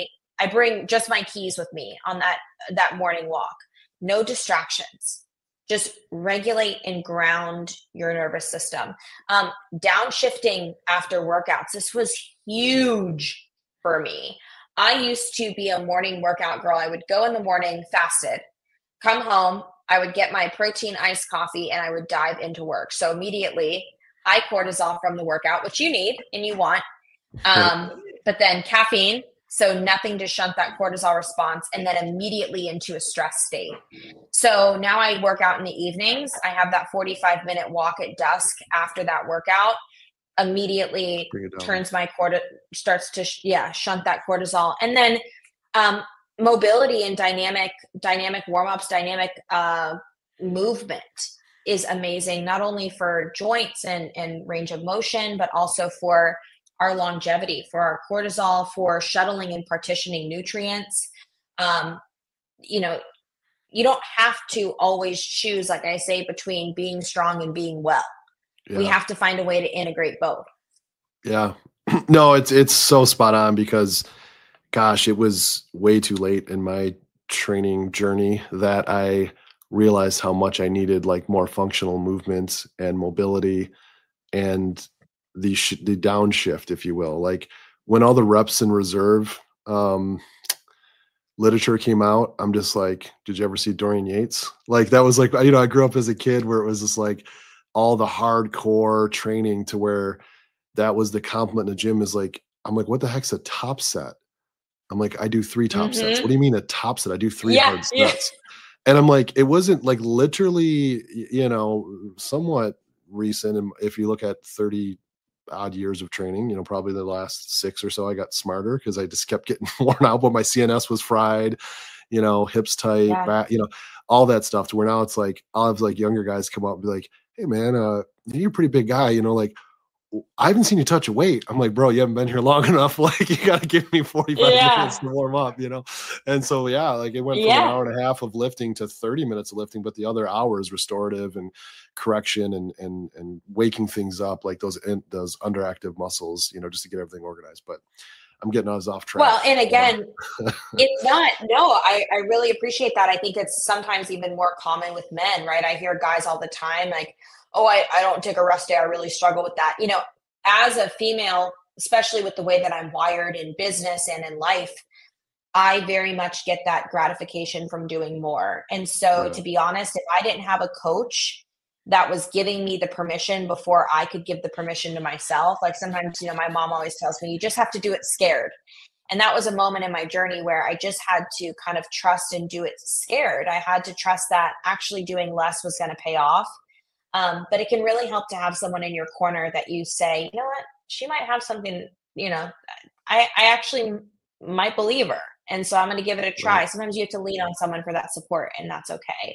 bring just my keys with me on that morning walk. No distractions, just regulate and ground your nervous system. Downshifting after workouts. This was huge for me. I used to be a morning workout girl. I would go in the morning, fasted, come home, I would get my protein iced coffee, and I would dive into work. So immediately high cortisol from the workout, which you need and you want. But then caffeine, so nothing to shunt that cortisol response, and then immediately into a stress state. So now I work out in the evenings. I have that 45-minute walk at dusk after that workout. Immediately turns my starts to shunt that cortisol. And then mobility and dynamic warm-ups, dynamic movement is amazing, not only for joints and range of motion, but also for our longevity, for our cortisol, for shuttling and partitioning nutrients. You don't have to always choose, like I say, between being strong and being well. Yeah. We have to find a way to integrate both. Yeah. No, it's so spot on, because gosh, it was way too late in my training journey that I realized how much I needed like more functional movements and mobility and the downshift, if you will. Like when all the reps in reserve literature came out, I'm just like, did you ever see Dorian Yates? Like that was like, I grew up as a kid where it was just like all the hardcore training to where that was the compliment in the gym is like, I'm like, what the heck's a top set? I'm like, I do 3 top sets. What do you mean a top set? I do 3 hard sets. Yeah. And I'm like, it wasn't like literally, somewhat recent. And if you look at 30 odd years of training, probably the last 6 or so, I got smarter because I just kept getting worn out, but my CNS was fried, hips tight, back, all that stuff, to where now it's like, I'll have like younger guys come up and be like, hey man, you're a pretty big guy, like, I haven't seen you touch a weight. I'm like, bro, you haven't been here long enough. Like, you got to give me 45 minutes to warm up, And so, like it went from an hour and a half of lifting to 30 minutes of lifting, but the other hour is restorative and correction and waking things up, like those underactive muscles, just to get everything organized. But I'm getting us off track. Well, and again, it's not, no, I really appreciate that. I think it's sometimes even more common with men, right? I hear guys all the time, like, oh, I don't take a rest day. I really struggle with that. As a female, especially with the way that I'm wired in business and in life, I very much get that gratification from doing more. And so to be honest, if I didn't have a coach that was giving me the permission before I could give the permission to myself, like sometimes, my mom always tells me, you just have to do it scared. And that was a moment in my journey where I just had to kind of trust and do it scared. I had to trust that actually doing less was going to pay off. But it can really help to have someone in your corner that you say, you know what, she might have something, I actually might believe her. And so I'm going to give it a try. Right. Sometimes you have to lean on someone for that support, and that's okay.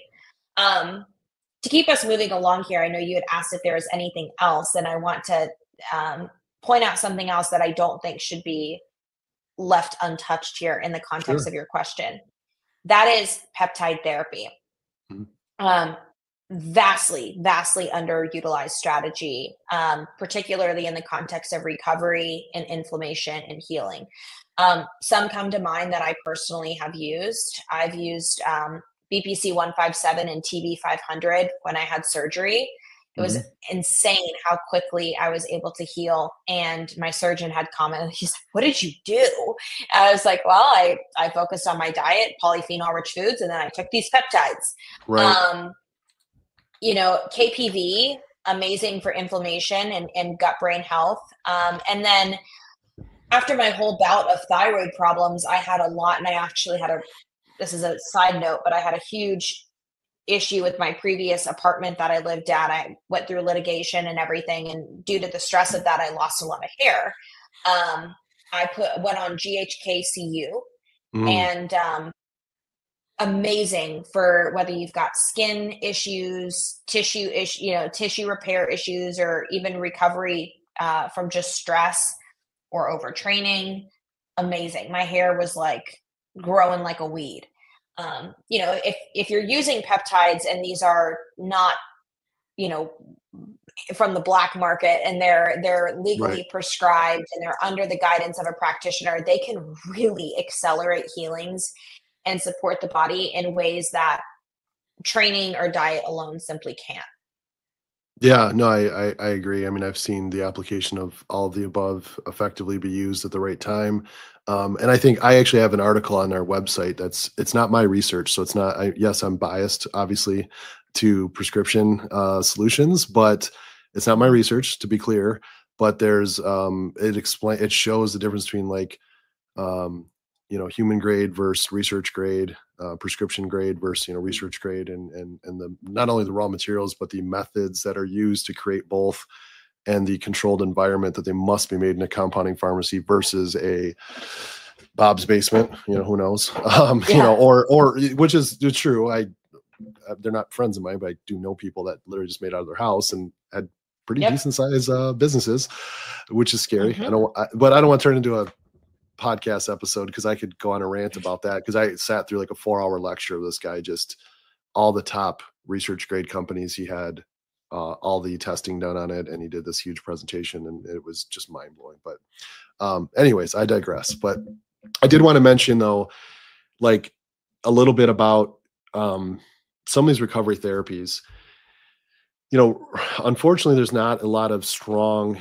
To keep us moving along here, I know you had asked if there was anything else, and I want to point out something else that I don't think should be left untouched here in the context of your question. That is peptide therapy. Mm-hmm. Vastly underutilized strategy, particularly in the context of recovery and inflammation and healing. Some come to mind that I personally have used. I've used BPC 157 and TB 500 when I had surgery. It was insane how quickly I was able to heal. And my surgeon had commented, he's like, what did you do? And I was like, well, I focused on my diet, polyphenol rich foods, and then I took these peptides. Right. KPV, amazing for inflammation and gut brain health. And then after my whole bout of thyroid problems, I had a lot, and I actually had this is a side note, but I had a huge issue with my previous apartment that I lived at. I went through litigation and everything. And due to the stress of that, I lost a lot of hair. I went on GHKCU and, amazing for whether you've got skin issues, tissue repair issues, or even recovery from just stress or overtraining. Amazing. My hair was like growing like a weed. If you're using peptides and these are not, from the black market and they're legally prescribed and they're under the guidance of a practitioner, they can really accelerate healings and support the body in ways that training or diet alone simply can't. Yeah, no, I agree. I mean, I've seen the application of all of the above effectively be used at the right time. And I think I actually have an article on our website it's not my research. So it's not, yes, I'm biased, obviously, to prescription solutions, but it's not my research, to be clear. But it shows the difference between like, human grade versus research grade, prescription grade versus research grade, and the not only the raw materials but the methods that are used to create both, and the controlled environment that they must be made in a compounding pharmacy versus a Bob's basement. Who knows? Or which is true. They're not friends of mine, but I do know people that literally just made out of their house and had pretty decent sized businesses, which is scary. But I don't want to turn into a podcast episode because I could go on a rant about that, because I sat through like a 4-hour lecture of this guy, just all the top research grade companies. He had all the testing done on it, and he did this huge presentation, and it was just mind blowing. But anyways, I digress. But I did want to mention though, like a little bit about some of these recovery therapies. Unfortunately, there's not a lot of strong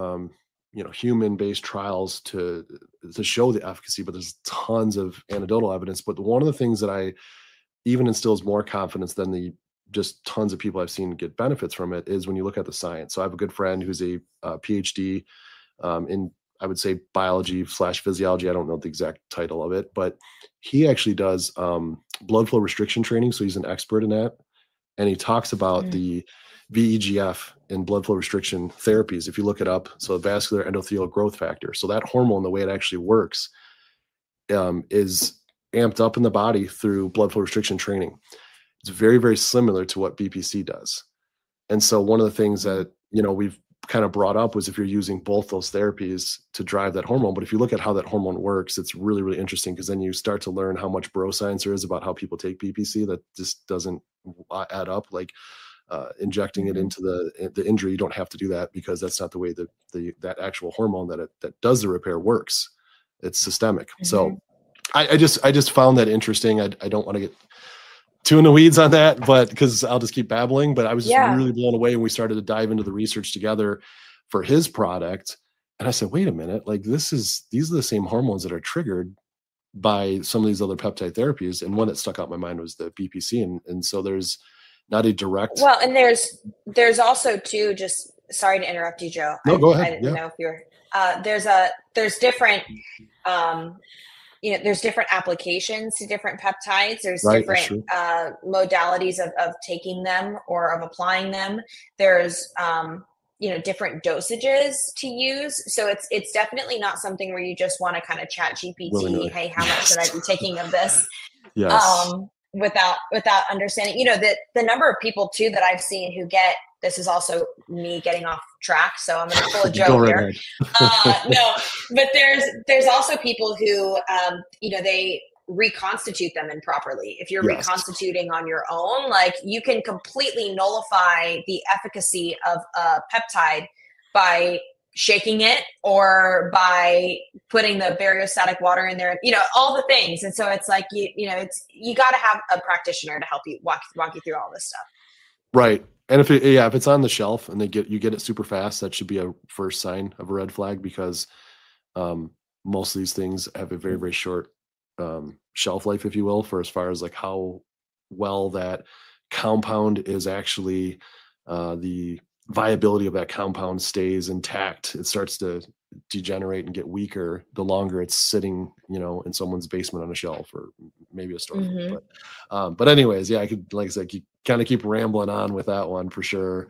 human-based trials to show the efficacy, but there's tons of anecdotal evidence. But one of the things that I even instills more confidence than the just tons of people I've seen get benefits from it is when you look at the science. So I have a good friend who's a PhD in, I would say, biology/physiology. I don't know the exact title of it, but he actually does blood flow restriction training. So he's an expert in that. And he talks about the VEGF and blood flow restriction therapies. If you look it up, so vascular endothelial growth factor. So that hormone, the way it actually works, is amped up in the body through blood flow restriction training. It's very, very similar to what BPC does. And so one of the things that, we've kind of brought up was if you're using both those therapies to drive that hormone. But if you look at how that hormone works, it's really, really interesting, because then you start to learn how much bro science there is about how people take BPC that just doesn't add up. Like injecting it into the injury, you don't have to do that, because that's not the way that that actual hormone that does the repair works. It's systemic. So I just found that interesting. I don't want to get too in the weeds on that, but because I'll just keep babbling. But I was just really blown away when we started to dive into the research together for his product. And I said, wait a minute, like these are the same hormones that are triggered by some of these other peptide therapies. And one that stuck out in my mind was the BPC. And so there's not a direct. Well, and there's also too, just sorry to interrupt you, Joe. No, go ahead. I didn't know if you're, there's different, there's different applications to different peptides. There's different modalities of taking them or of applying them. There's, different dosages to use. So it's definitely not something where you just want to kind of chat GPT, hey, how much should I be taking of this? Yes. Without understanding, the number of people too that I've seen who get, this is also me getting off track, so I'm going to pull a joke here. No, but there's also people who, they reconstitute them improperly. If you're reconstituting on your own, like you can completely nullify the efficacy of a peptide by shaking it or by putting the bariostatic water in there, all the things. And so it's like, you got to have a practitioner to help you walk you through all this stuff. Right. And if it's on the shelf and you get it super fast, that should be a first sign of a red flag, because most of these things have a very, very short shelf life, if you will, for as far as like how well that compound is actually the viability of that compound stays intact. It starts to degenerate and get weaker the longer it's sitting, in someone's basement on a shelf or maybe a storefront. But anyways, I could, like I said, you kind of keep rambling on with that one for sure.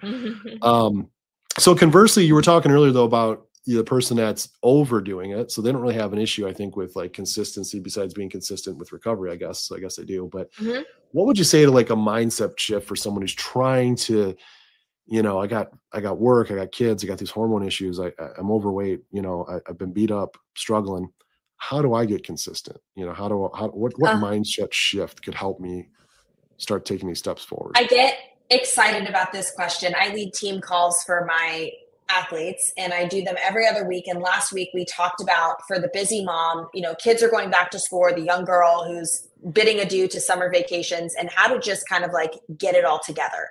So conversely, you were talking earlier though about the person that's overdoing it. So they don't really have an issue, I think, with like consistency besides being consistent with recovery, I guess. I guess they do. But what would you say to like a mindset shift for someone who's trying to, I got work, I got kids, I got these hormone issues, I'm overweight, I've been beat up, struggling. How do I get consistent? What mindset shift could help me start taking these steps forward? I get excited about this question. I lead team calls for my athletes and I do them every other week. And last week we talked about, for the busy mom, kids are going back to school, the young girl who's bidding adieu to summer vacations and how to just kind of like get it all together.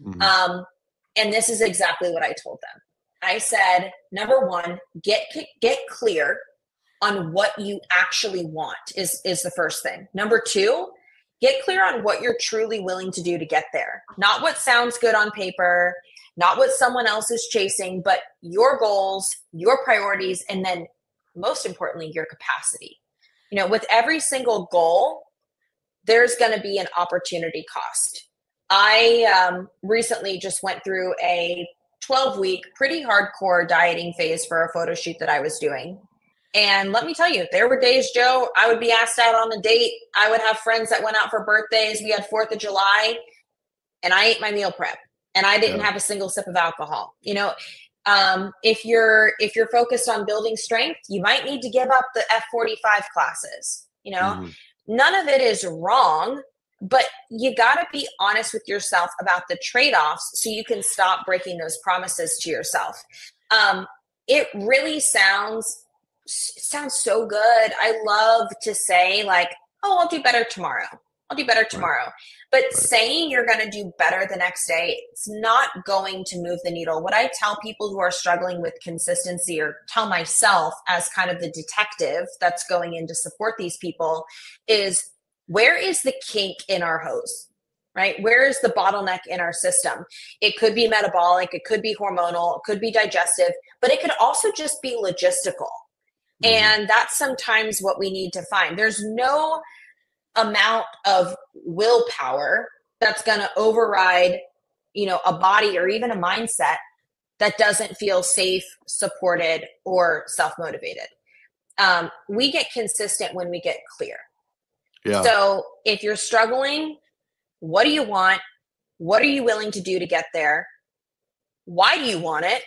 And this is exactly what I told them. I said, number one, get clear on what you actually want is the first thing. Number two, get clear on what you're truly willing to do to get there. Not what sounds good on paper, not what someone else is chasing, but your goals, your priorities, and then most importantly, your capacity. You know, with every single goal, there's going to be an opportunity cost. I recently just went through a 12-week, pretty hardcore dieting phase for a photo shoot that I was doing. And let me tell you, there were days, Joe, I would be asked out on a date. I would have friends that went out for birthdays. We had 4th of July, and I ate my meal prep, and I didn't have a single sip of alcohol. You know, if you're focused on building strength, you might need to give up the F45 classes. You know, none of it is wrong. But you got to be honest with yourself about the trade-offs so you can stop breaking those promises to yourself. It really sounds so good. I love to say like, oh, I'll do better tomorrow. I'll do better tomorrow. But saying you're going to do better the next day, it's not going to move the needle. What I tell people who are struggling with consistency, or tell myself as kind of the detective that's going in to support these people, is where is the kink in our hose, right? Where is the bottleneck in our system? It could be metabolic, it could be hormonal, it could be digestive, but it could also just be logistical. And that's sometimes what we need to find. There's no amount of willpower that's going to override, you know, a body or even a mindset that doesn't feel safe, supported, or self-motivated. We get consistent when we get clear. Yeah. So if you're struggling, what do you want? What are you willing to do to get there? Why do you want it?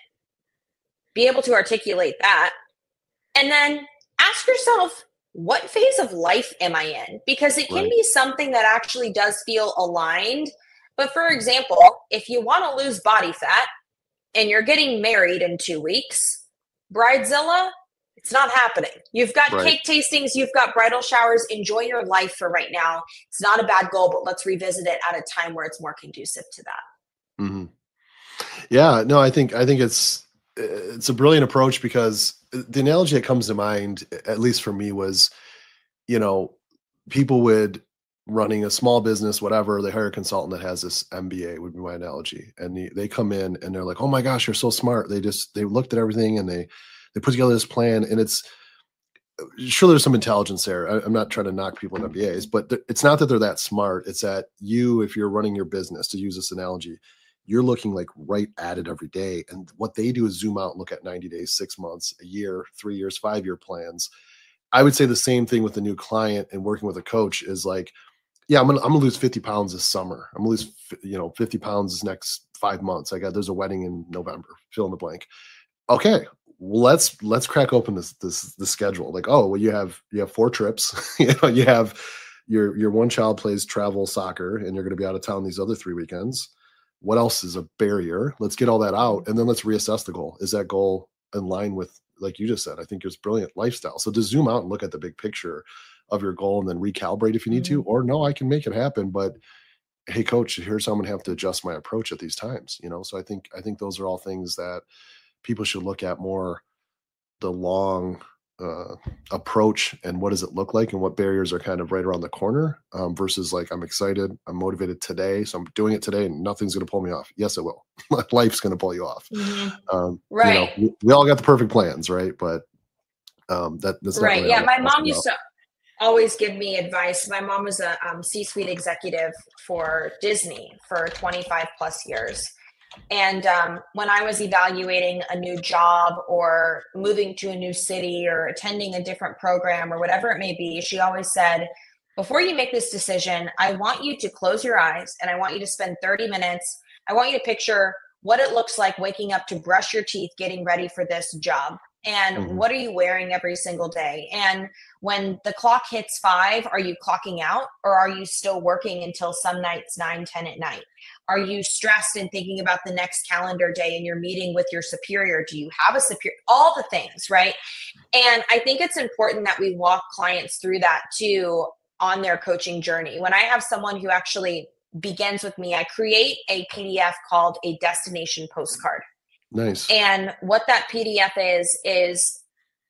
Be able to articulate that. And then ask yourself, what phase of life am I in? Because it can be something that actually does feel aligned. But for example, if you want to lose body fat and you're getting married in 2 weeks, Bridezilla, it's not happening. You've got cake tastings, you've got bridal showers. Enjoy your life for right now. It's not a bad goal, but let's revisit it at a time where it's more conducive to that. Yeah, no, I think it's a brilliant approach, because the analogy that comes to mind, at least for me, was, you know, people would running a small business, whatever, they hire a consultant that has this MBA, would be my analogy. And they come in and they're like, oh my gosh, you're so smart. They looked at everything and they put together this plan, and it's sure there's some intelligence there. I'm not trying to knock people in MBAs, but it's not that they're that smart. It's that if you're running your business, to use this analogy, you're looking like right at it every day. And what they do is zoom out and look at 90 days, 6 months, a year, 3 years, 5-year plans. I would say the same thing with a new client and working with a coach is like, yeah, I'm gonna lose 50 pounds this summer. I'm gonna lose 50 pounds this next 5 months. There's a wedding in November, fill in the blank. Okay, well, let's crack open the schedule. Like, oh, well, you have 4 trips. You have your one child plays travel soccer, and you're going to be out of town these other 3 weekends. What else is a barrier? Let's get all that out, and then let's reassess the goal. Is that goal in line with, like you just said, I think it's brilliant lifestyle. So to zoom out and look at the big picture of your goal and then recalibrate if you need to, or no, I can make it happen, but hey, coach, here's how I'm going to have to adjust my approach at these times. So I think those are all things that people should look at more, the long approach and what does it look like and what barriers are kind of right around the corner versus like, I'm excited, I'm motivated today, so I'm doing it today and nothing's going to pull me off. Yes, it will. Life's going to pull you off. Right. We all got the perfect plans, right? But that's right. Really my mom used to always give me advice. My mom was a C-suite executive for Disney for 25 plus years. And when I was evaluating a new job or moving to a new city or attending a different program or whatever it may be, she always said, before you make this decision, I want you to close your eyes and I want you to spend 30 minutes. I want you to picture what it looks like waking up to brush your teeth, getting ready for this job. And what are you wearing every single day? And when the clock hits 5, are you clocking out or are you still working until some nights 9, 10 at night? Are you stressed and thinking about the next calendar day and you're meeting with your superior? Do you have a superior? All the things, right? And I think it's important that we walk clients through that too. on their coaching journey. When I have someone who actually begins with me, I create a PDF called a destination postcard. Nice. And what that PDF is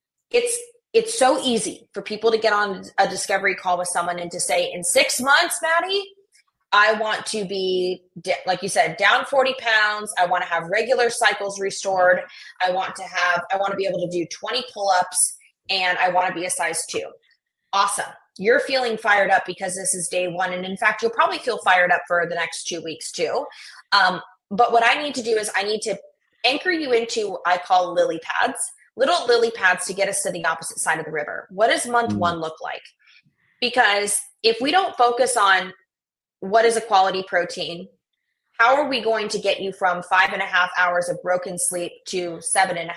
it's so easy for people to get on a discovery call with someone and to say, in 6 months, Maddie, I want to be, like you said, down 40 pounds. I want to have regular cycles restored. I want to be able to do 20 pull-ups, and I want to be a size 2. Awesome. You're feeling fired up because this is day 1. And in fact, you'll probably feel fired up for the next 2 weeks too. But what I need to do is I need to anchor you into, I call lily pads, little lily pads to get us to the opposite side of the river. What does month 1 look like? Because if we don't focus on what is a quality protein, how are we going to get you from 5.5 hours of broken sleep to 7.5?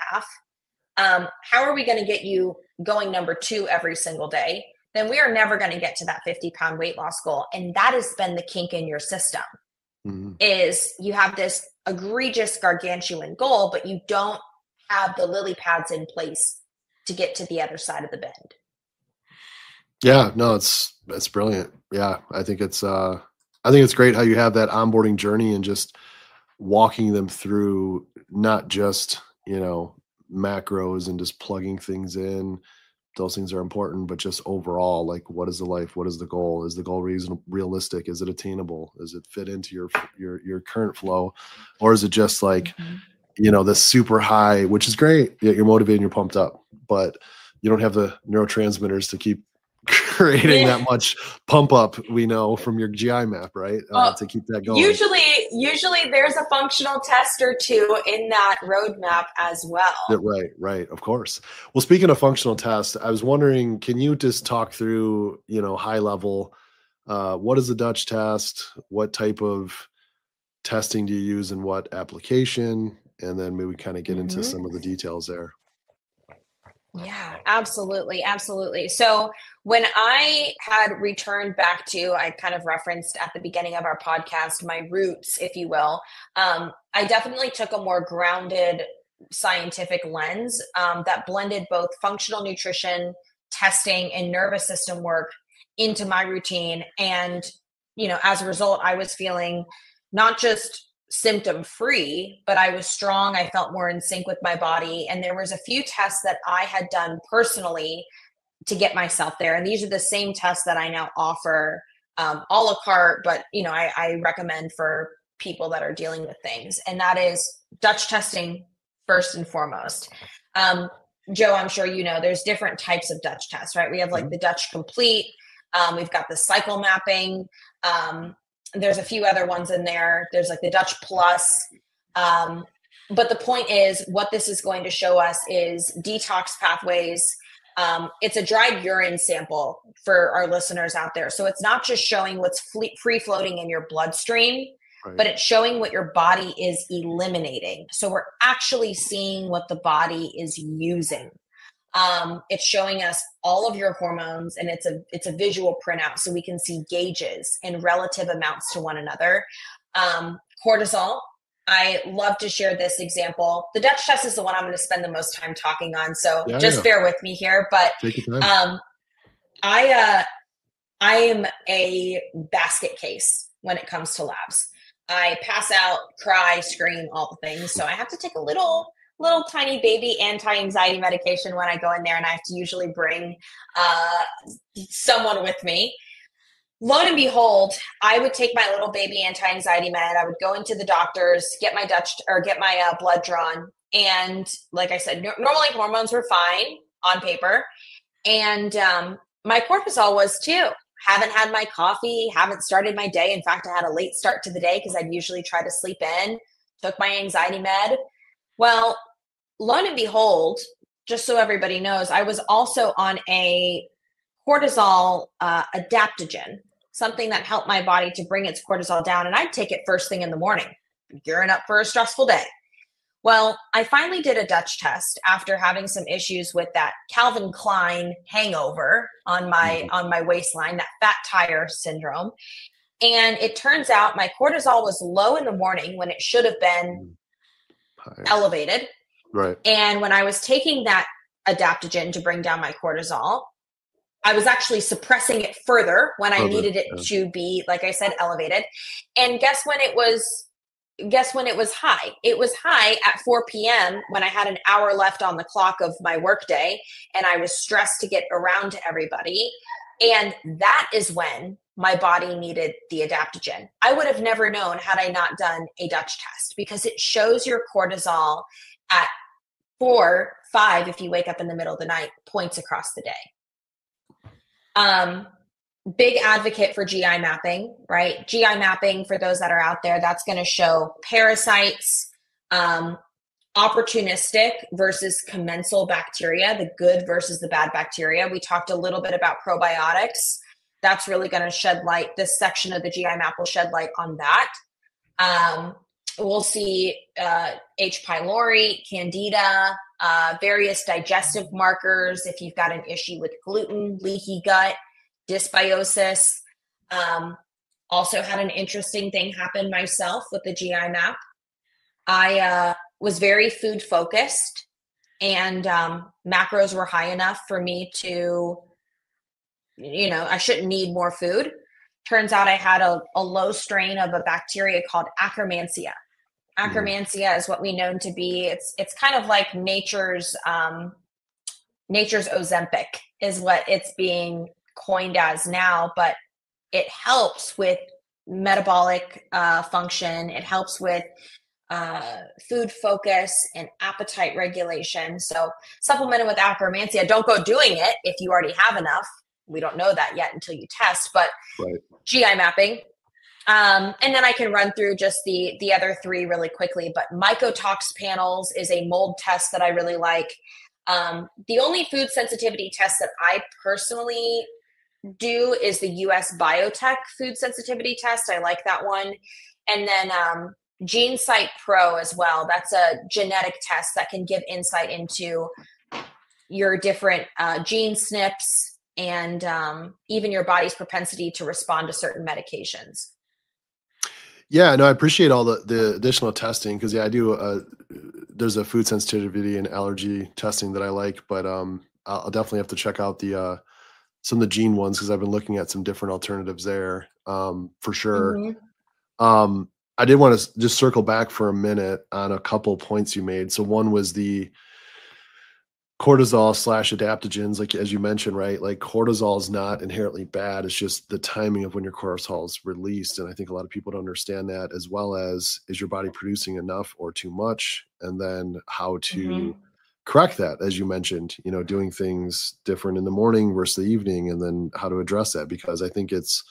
How are we going to get you going number 2 every single day? Then we are never going to get to that 50-pound weight loss goal. And that has been the kink in your system. Is you have this egregious gargantuan goal, but you don't have the lily pads in place to get to the other side of the bend. Yeah, no, it's brilliant. Yeah, I think it's great how you have that onboarding journey and just walking them through not just, macros and just plugging things in. Those things are important, but just overall, like, what is the life? What is the goal? Is the goal realistic? Is it attainable? Does it fit into your current flow? Or is it just like, this super high, which is great. Yeah, you're motivated, you're pumped up, but you don't have the neurotransmitters to keep creating that much pump up, we know from your GI map, right? To keep that going. Usually there's a functional test or 2 in that roadmap as well. Right. Of course. Well, speaking of functional tests, I was wondering, can you just talk through, high level, what is the Dutch test? What type of testing do you use in what application? And then maybe kind of get into some of the details there. Yeah, absolutely. So when I had returned back to, I kind of referenced at the beginning of our podcast, my roots, if you will, I definitely took a more grounded scientific lens that blended both functional nutrition, testing, and nervous system work into my routine. And, as a result, I was feeling not just symptom free, but I was strong. I felt more in sync with my body. And there was a few tests that I had done personally to get myself there. And these are the same tests that I now offer a la carte, but I recommend for people that are dealing with things. And that is Dutch testing first and foremost. Joe, I'm sure there's different types of Dutch tests, right? We have like the Dutch Complete. We've got the cycle mapping. There's a few other ones in there. There's like the Dutch Plus. But the point is, what this is going to show us is detox pathways. It's a dried urine sample for our listeners out there. So it's not just showing what's free floating in your bloodstream, right, but it's showing what your body is eliminating. So we're actually seeing what the body is using. It's showing us all of your hormones, and it's a visual printout, so we can see gauges in relative amounts to one another. Cortisol. I love to share this example. The Dutch test is the one I'm going to spend the most time talking on, so bear with me here. But I am a basket case when it comes to labs. I pass out, cry, scream, all the things. So I have to take a little tiny baby anti-anxiety medication when I go in there, and I have to usually bring someone with me. Lo and behold, I would take my little baby anti-anxiety med. I would go into the doctors, get my blood drawn. And like I said, normally hormones were fine on paper. And my cortisol was too. Haven't had my coffee, haven't started my day. In fact, I had a late start to the day because I'd usually try to sleep in, took my anxiety med. Well, lo and behold, just so everybody knows, I was also on a cortisol adaptogen, something that helped my body to bring its cortisol down. And I'd take it first thing in the morning, gearing up for a stressful day. Well, I finally did a Dutch test after having some issues with that Calvin Klein hangover on my waistline, that fat tire syndrome. And it turns out my cortisol was low in the morning when it should have been elevated. Right. And when I was taking that adaptogen to bring down my cortisol, I was actually suppressing it further when I needed it to be, like I said, elevated. And guess when it was high? It was high at 4 p.m. when I had an hour left on the clock of my workday, and I was stressed to get around to everybody. And that is when my body needed the adaptogen. I would have never known had I not done a Dutch test, because it shows your cortisol at 4, 5, if you wake up in the middle of the night, points across the day. Big advocate for GI mapping, right? GI mapping, for those that are out there, that's going to show parasites, opportunistic versus commensal bacteria, the good versus the bad bacteria. We talked a little bit about probiotics. That's really going to shed light. This section of the GI map will shed light on that. We'll see H. pylori, candida, various digestive markers if you've got an issue with gluten, leaky gut, dysbiosis. Also had an interesting thing happen myself with the GI map. I was very food focused, and macros were high enough for me to, I shouldn't need more food. Turns out I had a low strain of a bacteria called Akkermansia. Akkermansia is what we know to be, it's kind of like nature's Ozempic is what it's being coined as now, but it helps with metabolic function. It helps with food focus and appetite regulation. So supplemented with Akkermansia, don't go doing it if you already have enough. We don't know that yet until you test, but GI mapping. And then I can run through just the other three really quickly, but mycotox panels is a mold test that I really like. The only food sensitivity test that I personally do is the US Biotech food sensitivity test. I like that one. And then GeneSight Pro as well. That's a genetic test that can give insight into your different gene SNPs and even your body's propensity to respond to certain medications. Yeah, no, I appreciate all the additional testing, because I do. There's a food sensitivity and allergy testing that I like, but I'll definitely have to check out some of the gene ones, because I've been looking at some different alternatives there for sure. Mm-hmm. I did want to just circle back for a minute on a couple points you made. So one was the cortisol / adaptogens, like as you mentioned, right? Like cortisol is not inherently bad. It's just the timing of when your cortisol is released. And I think a lot of people don't understand that, as well as, is your body producing enough or too much? And then how to correct that, as you mentioned, doing things different in the morning versus the evening, and then how to address that. Because I think it's,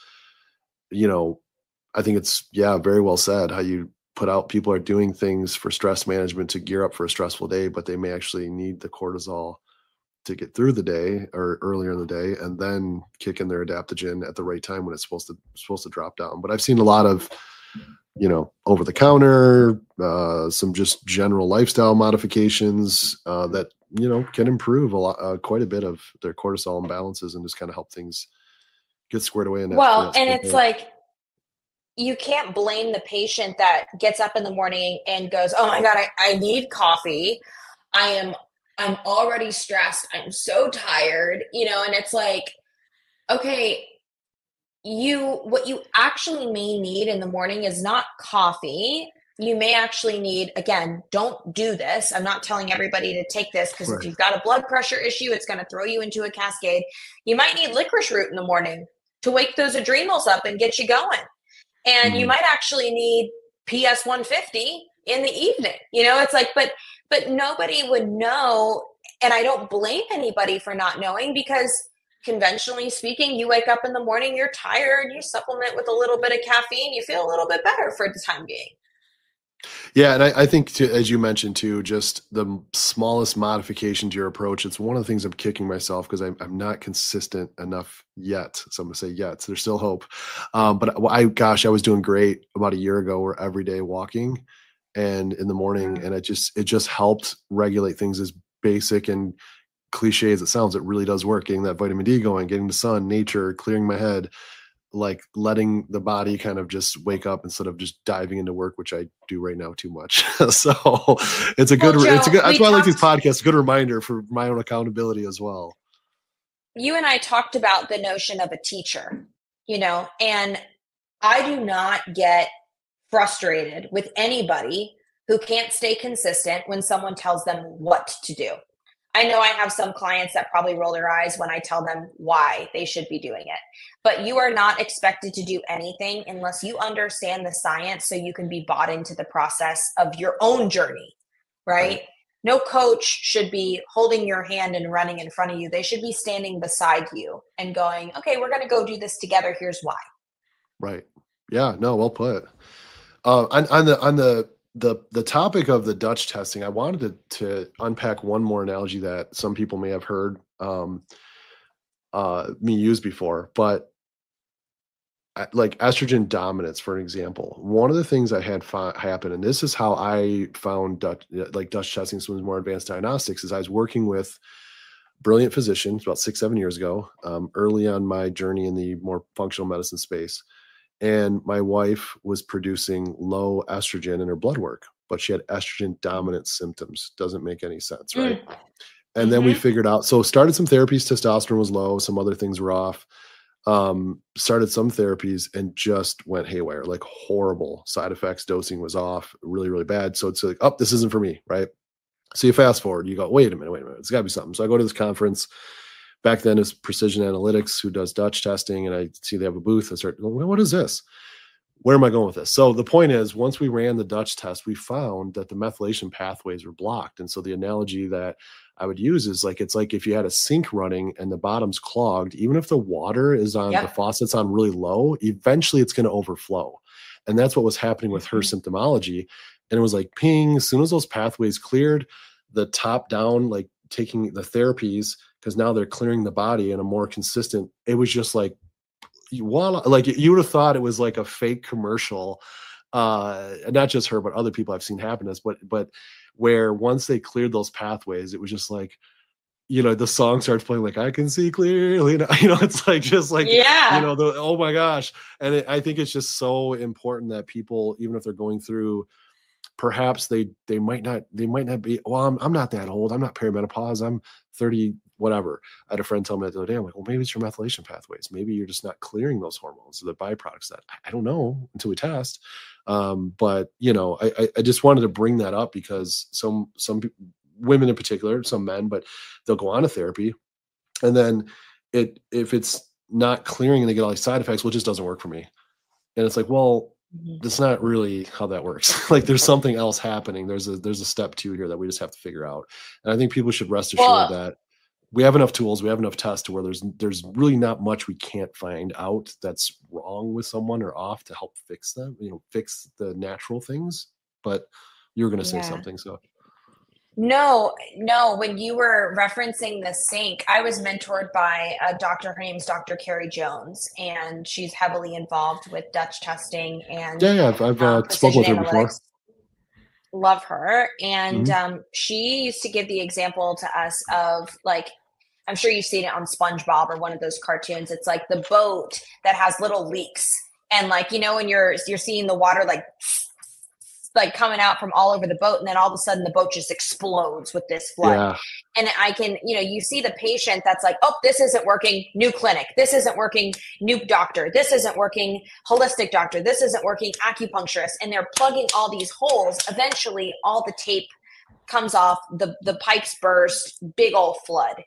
very well said how you put out, people are doing things for stress management to gear up for a stressful day, but they may actually need the cortisol to get through the day or earlier in the day, and then kick in their adaptogen at the right time when it's supposed to drop down. But I've seen a lot of, over the counter, some just general lifestyle modifications that, can improve quite a bit of their cortisol imbalances and just kind of help things get squared away. And it's like, you can't blame the patient that gets up in the morning and goes, oh my God, I need coffee. I'm already stressed. I'm so tired, and it's like, okay, what you actually may need in the morning is not coffee. You may actually need, again, don't do this. I'm not telling everybody to take this, because if you've got a blood pressure issue, it's going to throw you into a cascade. You might need licorice root in the morning to wake those adrenals up and get you going. And you might actually need PS 150 in the evening. It's like, but nobody would know. And I don't blame anybody for not knowing, because conventionally speaking, you wake up in the morning, you're tired, you supplement with a little bit of caffeine, you feel a little bit better for the time being. Yeah. And I think too, as you mentioned too, just the smallest modification to your approach. It's one of the things I'm kicking myself, because I'm not consistent enough yet. So I'm gonna say yet, so there's still hope. But I was doing great about a year ago, where every day walking and in the morning, and it just helped regulate things. As basic and cliche as it sounds, it really does work. Getting that vitamin D going, getting the sun, nature, clearing my head, like letting the body kind of just wake up instead of just diving into work, which I do right now too much. So it's a good, that's why I like these podcasts. A good reminder for my own accountability as well. you and I talked about the notion of a teacher, and I do not get frustrated with anybody who can't stay consistent when someone tells them what to do. I know I have some clients that probably roll their eyes when I tell them why they should be doing it, but you are not expected to do anything unless you understand the science so you can be bought into the process of your own journey, right? No coach should be holding your hand and running in front of you. They should be standing beside you and going, okay, we're going to go do this together. Here's why. Right. Yeah, no, well put. On the topic of the Dutch testing, I wanted to unpack one more analogy that some people may have heard me use before, but like estrogen dominance, for an example. One of the things I had happen, and this is how I found Dutch testing, some more advanced diagnostics, is I was working with brilliant physicians about 6-7 years ago, early on my journey in the more functional medicine space. And my wife was producing low estrogen in her blood work, but she had estrogen dominant symptoms. Doesn't make any sense, right? And then we figured out, so started some therapies, testosterone was low, some other things were off. Started some therapies and just went haywire, like horrible side effects. Dosing was off, really, really bad. So it's like, oh, this isn't for me, right? So you fast forward, you go, wait a minute, it's gotta be something. So I go to this conference. Back then it's Precision Analytics who does Dutch testing, and I see they have a booth. I start going, what is this? Where am I going with this? So the point is, once we ran the Dutch test, we found that the methylation pathways were blocked. And so the analogy that I would use is like, it's like if you had a sink running and the bottom's clogged, even if the water is on, the faucet's on really low, eventually it's going to overflow. And that's what was happening with her symptomology. And it was like, ping, as soon as those pathways cleared, the top down, like taking the therapies, because now they're clearing the body in a more consistent, it was just like, voila, like you would have thought it was like a fake commercial, not just her, but other people I've seen happen to this, but where once they cleared those pathways, it was just like, the song starts playing, like, I can see clearly, it's like, just like, oh my gosh. And I think it's just so important that people, even if they're going through, perhaps they might not be, well, I'm not that old. I'm not perimenopause. I'm 30, whatever. I had a friend tell me the other day, I'm like, well, maybe it's your methylation pathways. Maybe you're just not clearing those hormones, the byproducts that I don't know until we test. But I just wanted to bring that up because some women in particular, some men, but they'll go on to therapy. And then if it's not clearing and they get all these side effects, well, it just doesn't work for me. And it's like, well, that's not really how that works. Like there's something else happening. There's a step 2 here that we just have to figure out. And I think people should rest assured that we have enough tools, we have enough tests to where there's really not much we can't find out that's wrong with someone or off to help fix them, fix the natural things. But you were going to say something. So. No. When you were referencing the sink, I was mentored by a doctor. Her name is Dr. Carrie Jones, and she's heavily involved with Dutch testing and I've spoken with her before. Love her. And she used to give the example to us of, like, I'm sure you've seen it on SpongeBob or one of those cartoons. It's like the boat that has little leaks, and like, when you're seeing the water like coming out from all over the boat, and then all of a sudden the boat just explodes with this flood. And I can, you see the patient that's like, oh, this isn't working, new clinic, this isn't working, new doctor, this isn't working, holistic doctor, this isn't working, acupuncturist, and they're plugging all these holes. Eventually all the tape comes off, the pipes burst, big old flood.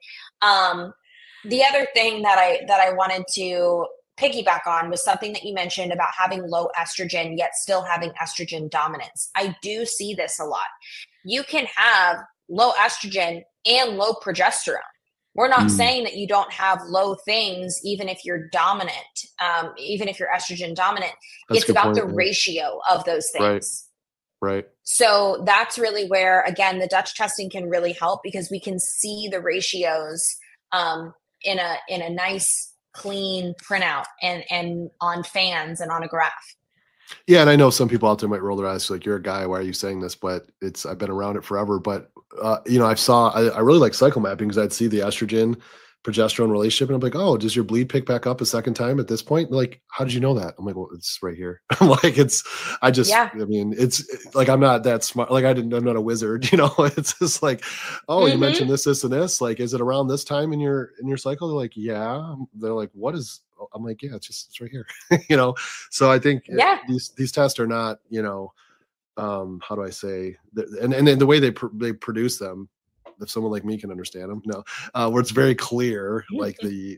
The other thing that I wanted to piggyback on was something that you mentioned about having low estrogen yet still having estrogen dominance. I do see this a lot. You can have low estrogen and low progesterone. We're not saying that you don't have low things even if you're dominant, even if you're estrogen dominant. It's about the ratio of those things. Right. So that's really where, again, the Dutch testing can really help, because we can see the ratios in a nice clean printout and on fans and on a graph. Yeah. And I know some people out there might roll their eyes like, you're a guy, why are you saying this? But I've been around it forever. But I really like cycle mapping, because I'd see the estrogen progesterone relationship. And I'm like, oh, does your bleed pick back up a second time at this point? They're like, how did you know that? I'm like, well, it's right here. I'm like, I mean, it's like, I'm not that smart. Like I'm not a wizard, it's just like, oh, you mentioned this, and this, like, is it around this time in your cycle? They're like, yeah. They're like, what is, I'm like, yeah, it's right here. So I think these tests are not, how do I say, and then the way they produce them, if someone like me can understand them, where it's very clear, like the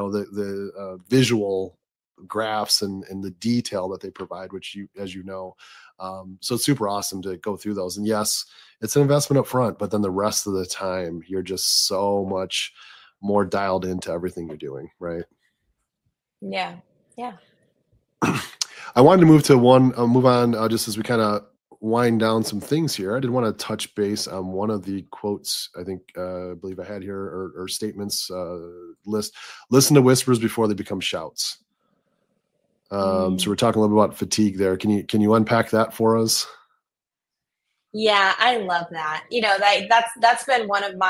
visual graphs and the detail that they provide, which as you know, so it's super awesome to go through those. And yes, it's an investment up front, but then the rest of the time you're just so much more dialed into everything you're doing, right? Yeah. I wanted to move on just as we kind of wind down some things here. I did want to touch base on one of the quotes I believe I had here, or statements list. Listen to whispers before they become shouts. So we're talking a little bit about fatigue there. Can you unpack that for us? Yeah, I love that. That's been one of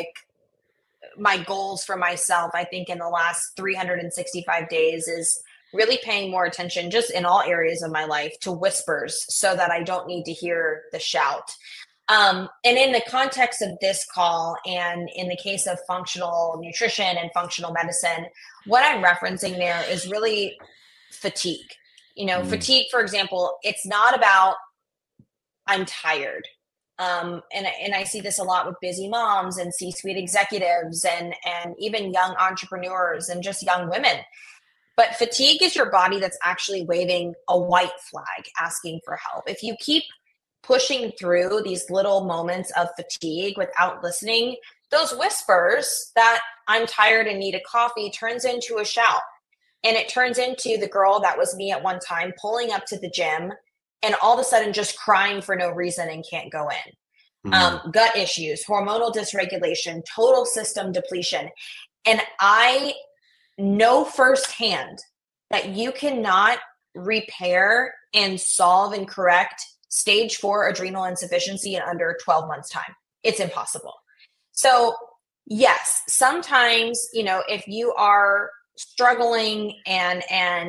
my goals for myself, I think, in the last 365 days, is really paying more attention just in all areas of my life to whispers so that I don't need to hear the shout. And in the context of this call, and in the case of functional nutrition and functional medicine, what I'm referencing there is really fatigue. Fatigue, for example, it's not about I'm tired. And I see this a lot with busy moms and C-suite executives and even young entrepreneurs and just young women. But fatigue is your body that's actually waving a white flag, asking for help. If you keep pushing through these little moments of fatigue without listening, those whispers that I'm tired and need a coffee turns into a shout. And it turns into the girl that was me at one time pulling up to the gym and all of a sudden just crying for no reason and can't go in. Gut issues, hormonal dysregulation, total system depletion. And I know firsthand that you cannot repair and solve and correct stage 4 adrenal insufficiency in under 12 months time. It's impossible. So yes, sometimes, if you are struggling and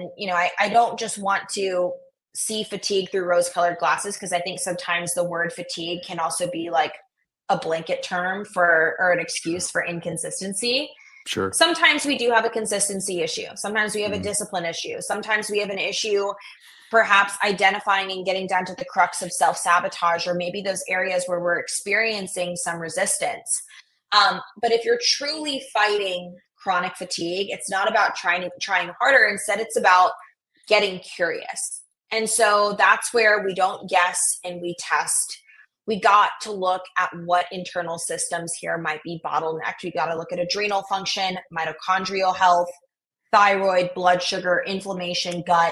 I don't just want to see fatigue through rose-colored glasses, because I think sometimes the word fatigue can also be like a blanket term or an excuse for inconsistency. Sure. Sometimes we do have a consistency issue. Sometimes we have a discipline issue. Sometimes we have an issue perhaps identifying and getting down to the crux of self-sabotage, or maybe those areas where we're experiencing some resistance. But if you're truly fighting chronic fatigue, it's not about trying harder. Instead, it's about getting curious. And so that's where we don't guess and we test. We got to look at what internal systems here might be bottlenecked. We got to look at adrenal function, mitochondrial health, thyroid, blood sugar, inflammation, gut.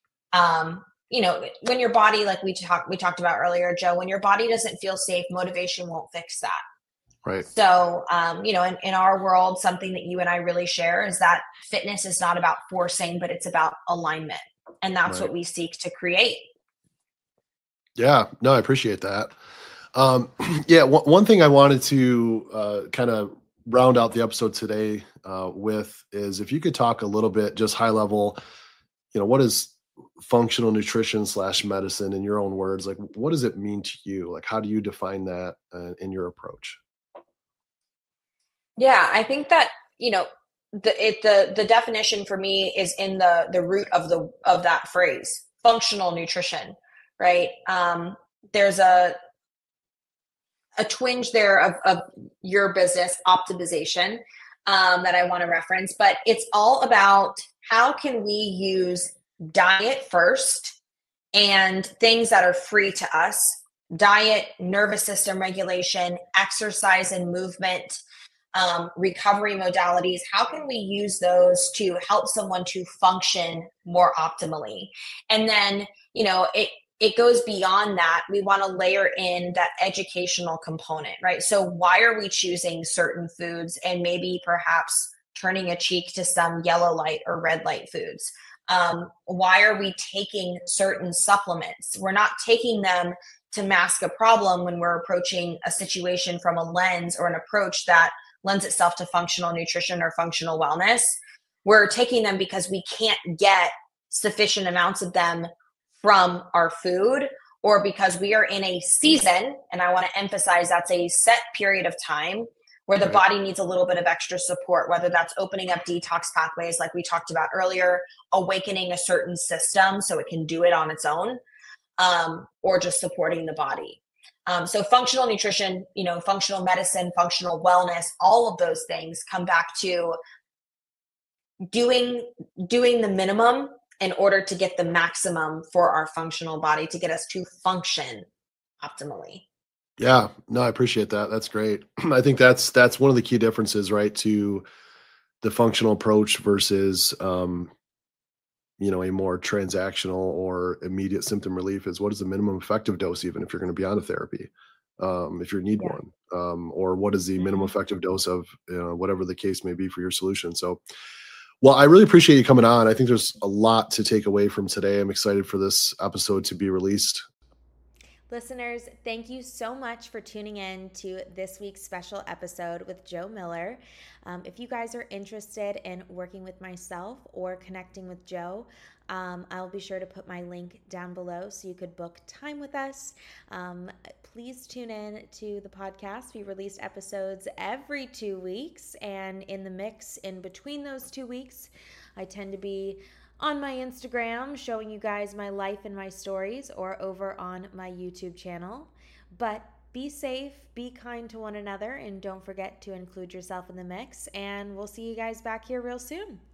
When your body, like we talked about earlier, Joe, when your body doesn't feel safe, motivation won't fix that. Right. So, in our world, something that you and I really share is that fitness is not about forcing, but it's about alignment. And that's what we seek to create. Yeah, no, I appreciate that. One thing I wanted to kind of round out the episode today with is if you could talk a little bit, just high level, what is functional nutrition / medicine in your own words? Like, what does it mean to you? Like, how do you define that in your approach? Yeah, I think that, the definition for me is in the root of that phrase, functional nutrition, right? There's a twinge there of your business optimization that I want to reference, but it's all about how can we use diet first and things that are free to us, diet, nervous system regulation, exercise and movement, recovery modalities. How can we use those to help someone to function more optimally? And then, it goes beyond that. We want to layer in that educational component, right? So why are we choosing certain foods and maybe perhaps turning a cheek to some yellow light or red light foods? Why are we taking certain supplements? We're not taking them to mask a problem when we're approaching a situation from a lens or an approach that lends itself to functional nutrition or functional wellness. We're taking them because we can't get sufficient amounts of them from our food, or because we are in a season, and I want to emphasize that's a set period of time where the body needs a little bit of extra support, whether that's opening up detox pathways like we talked about earlier, awakening a certain system so it can do it on its own, or just supporting the body. So functional nutrition, functional medicine, functional wellness, all of those things come back to doing the minimum in order to get the maximum for our functional body, to get us to function optimally. Yeah, no, I appreciate that. That's great. I think that's one of the key differences, right, to the functional approach versus, a more transactional or immediate symptom relief, is what is the minimum effective dose, even if you're going to be on a therapy, if you need one, or what is the minimum effective dose of whatever the case may be for your solution. So, well, I really appreciate you coming on. I think there's a lot to take away from today. I'm excited for this episode to be released. Listeners, thank you so much for tuning in to this week's special episode with Joe Miller. If you guys are interested in working with myself or connecting with Joe, I'll be sure to put my link down below so you could book time with us. Please tune in to the podcast. We release episodes every 2 weeks, and in the mix in between those 2 weeks, I tend to be on my Instagram showing you guys my life and my stories, or over on my YouTube channel. But be safe, be kind to one another, and don't forget to include yourself in the mix. And we'll see you guys back here real soon.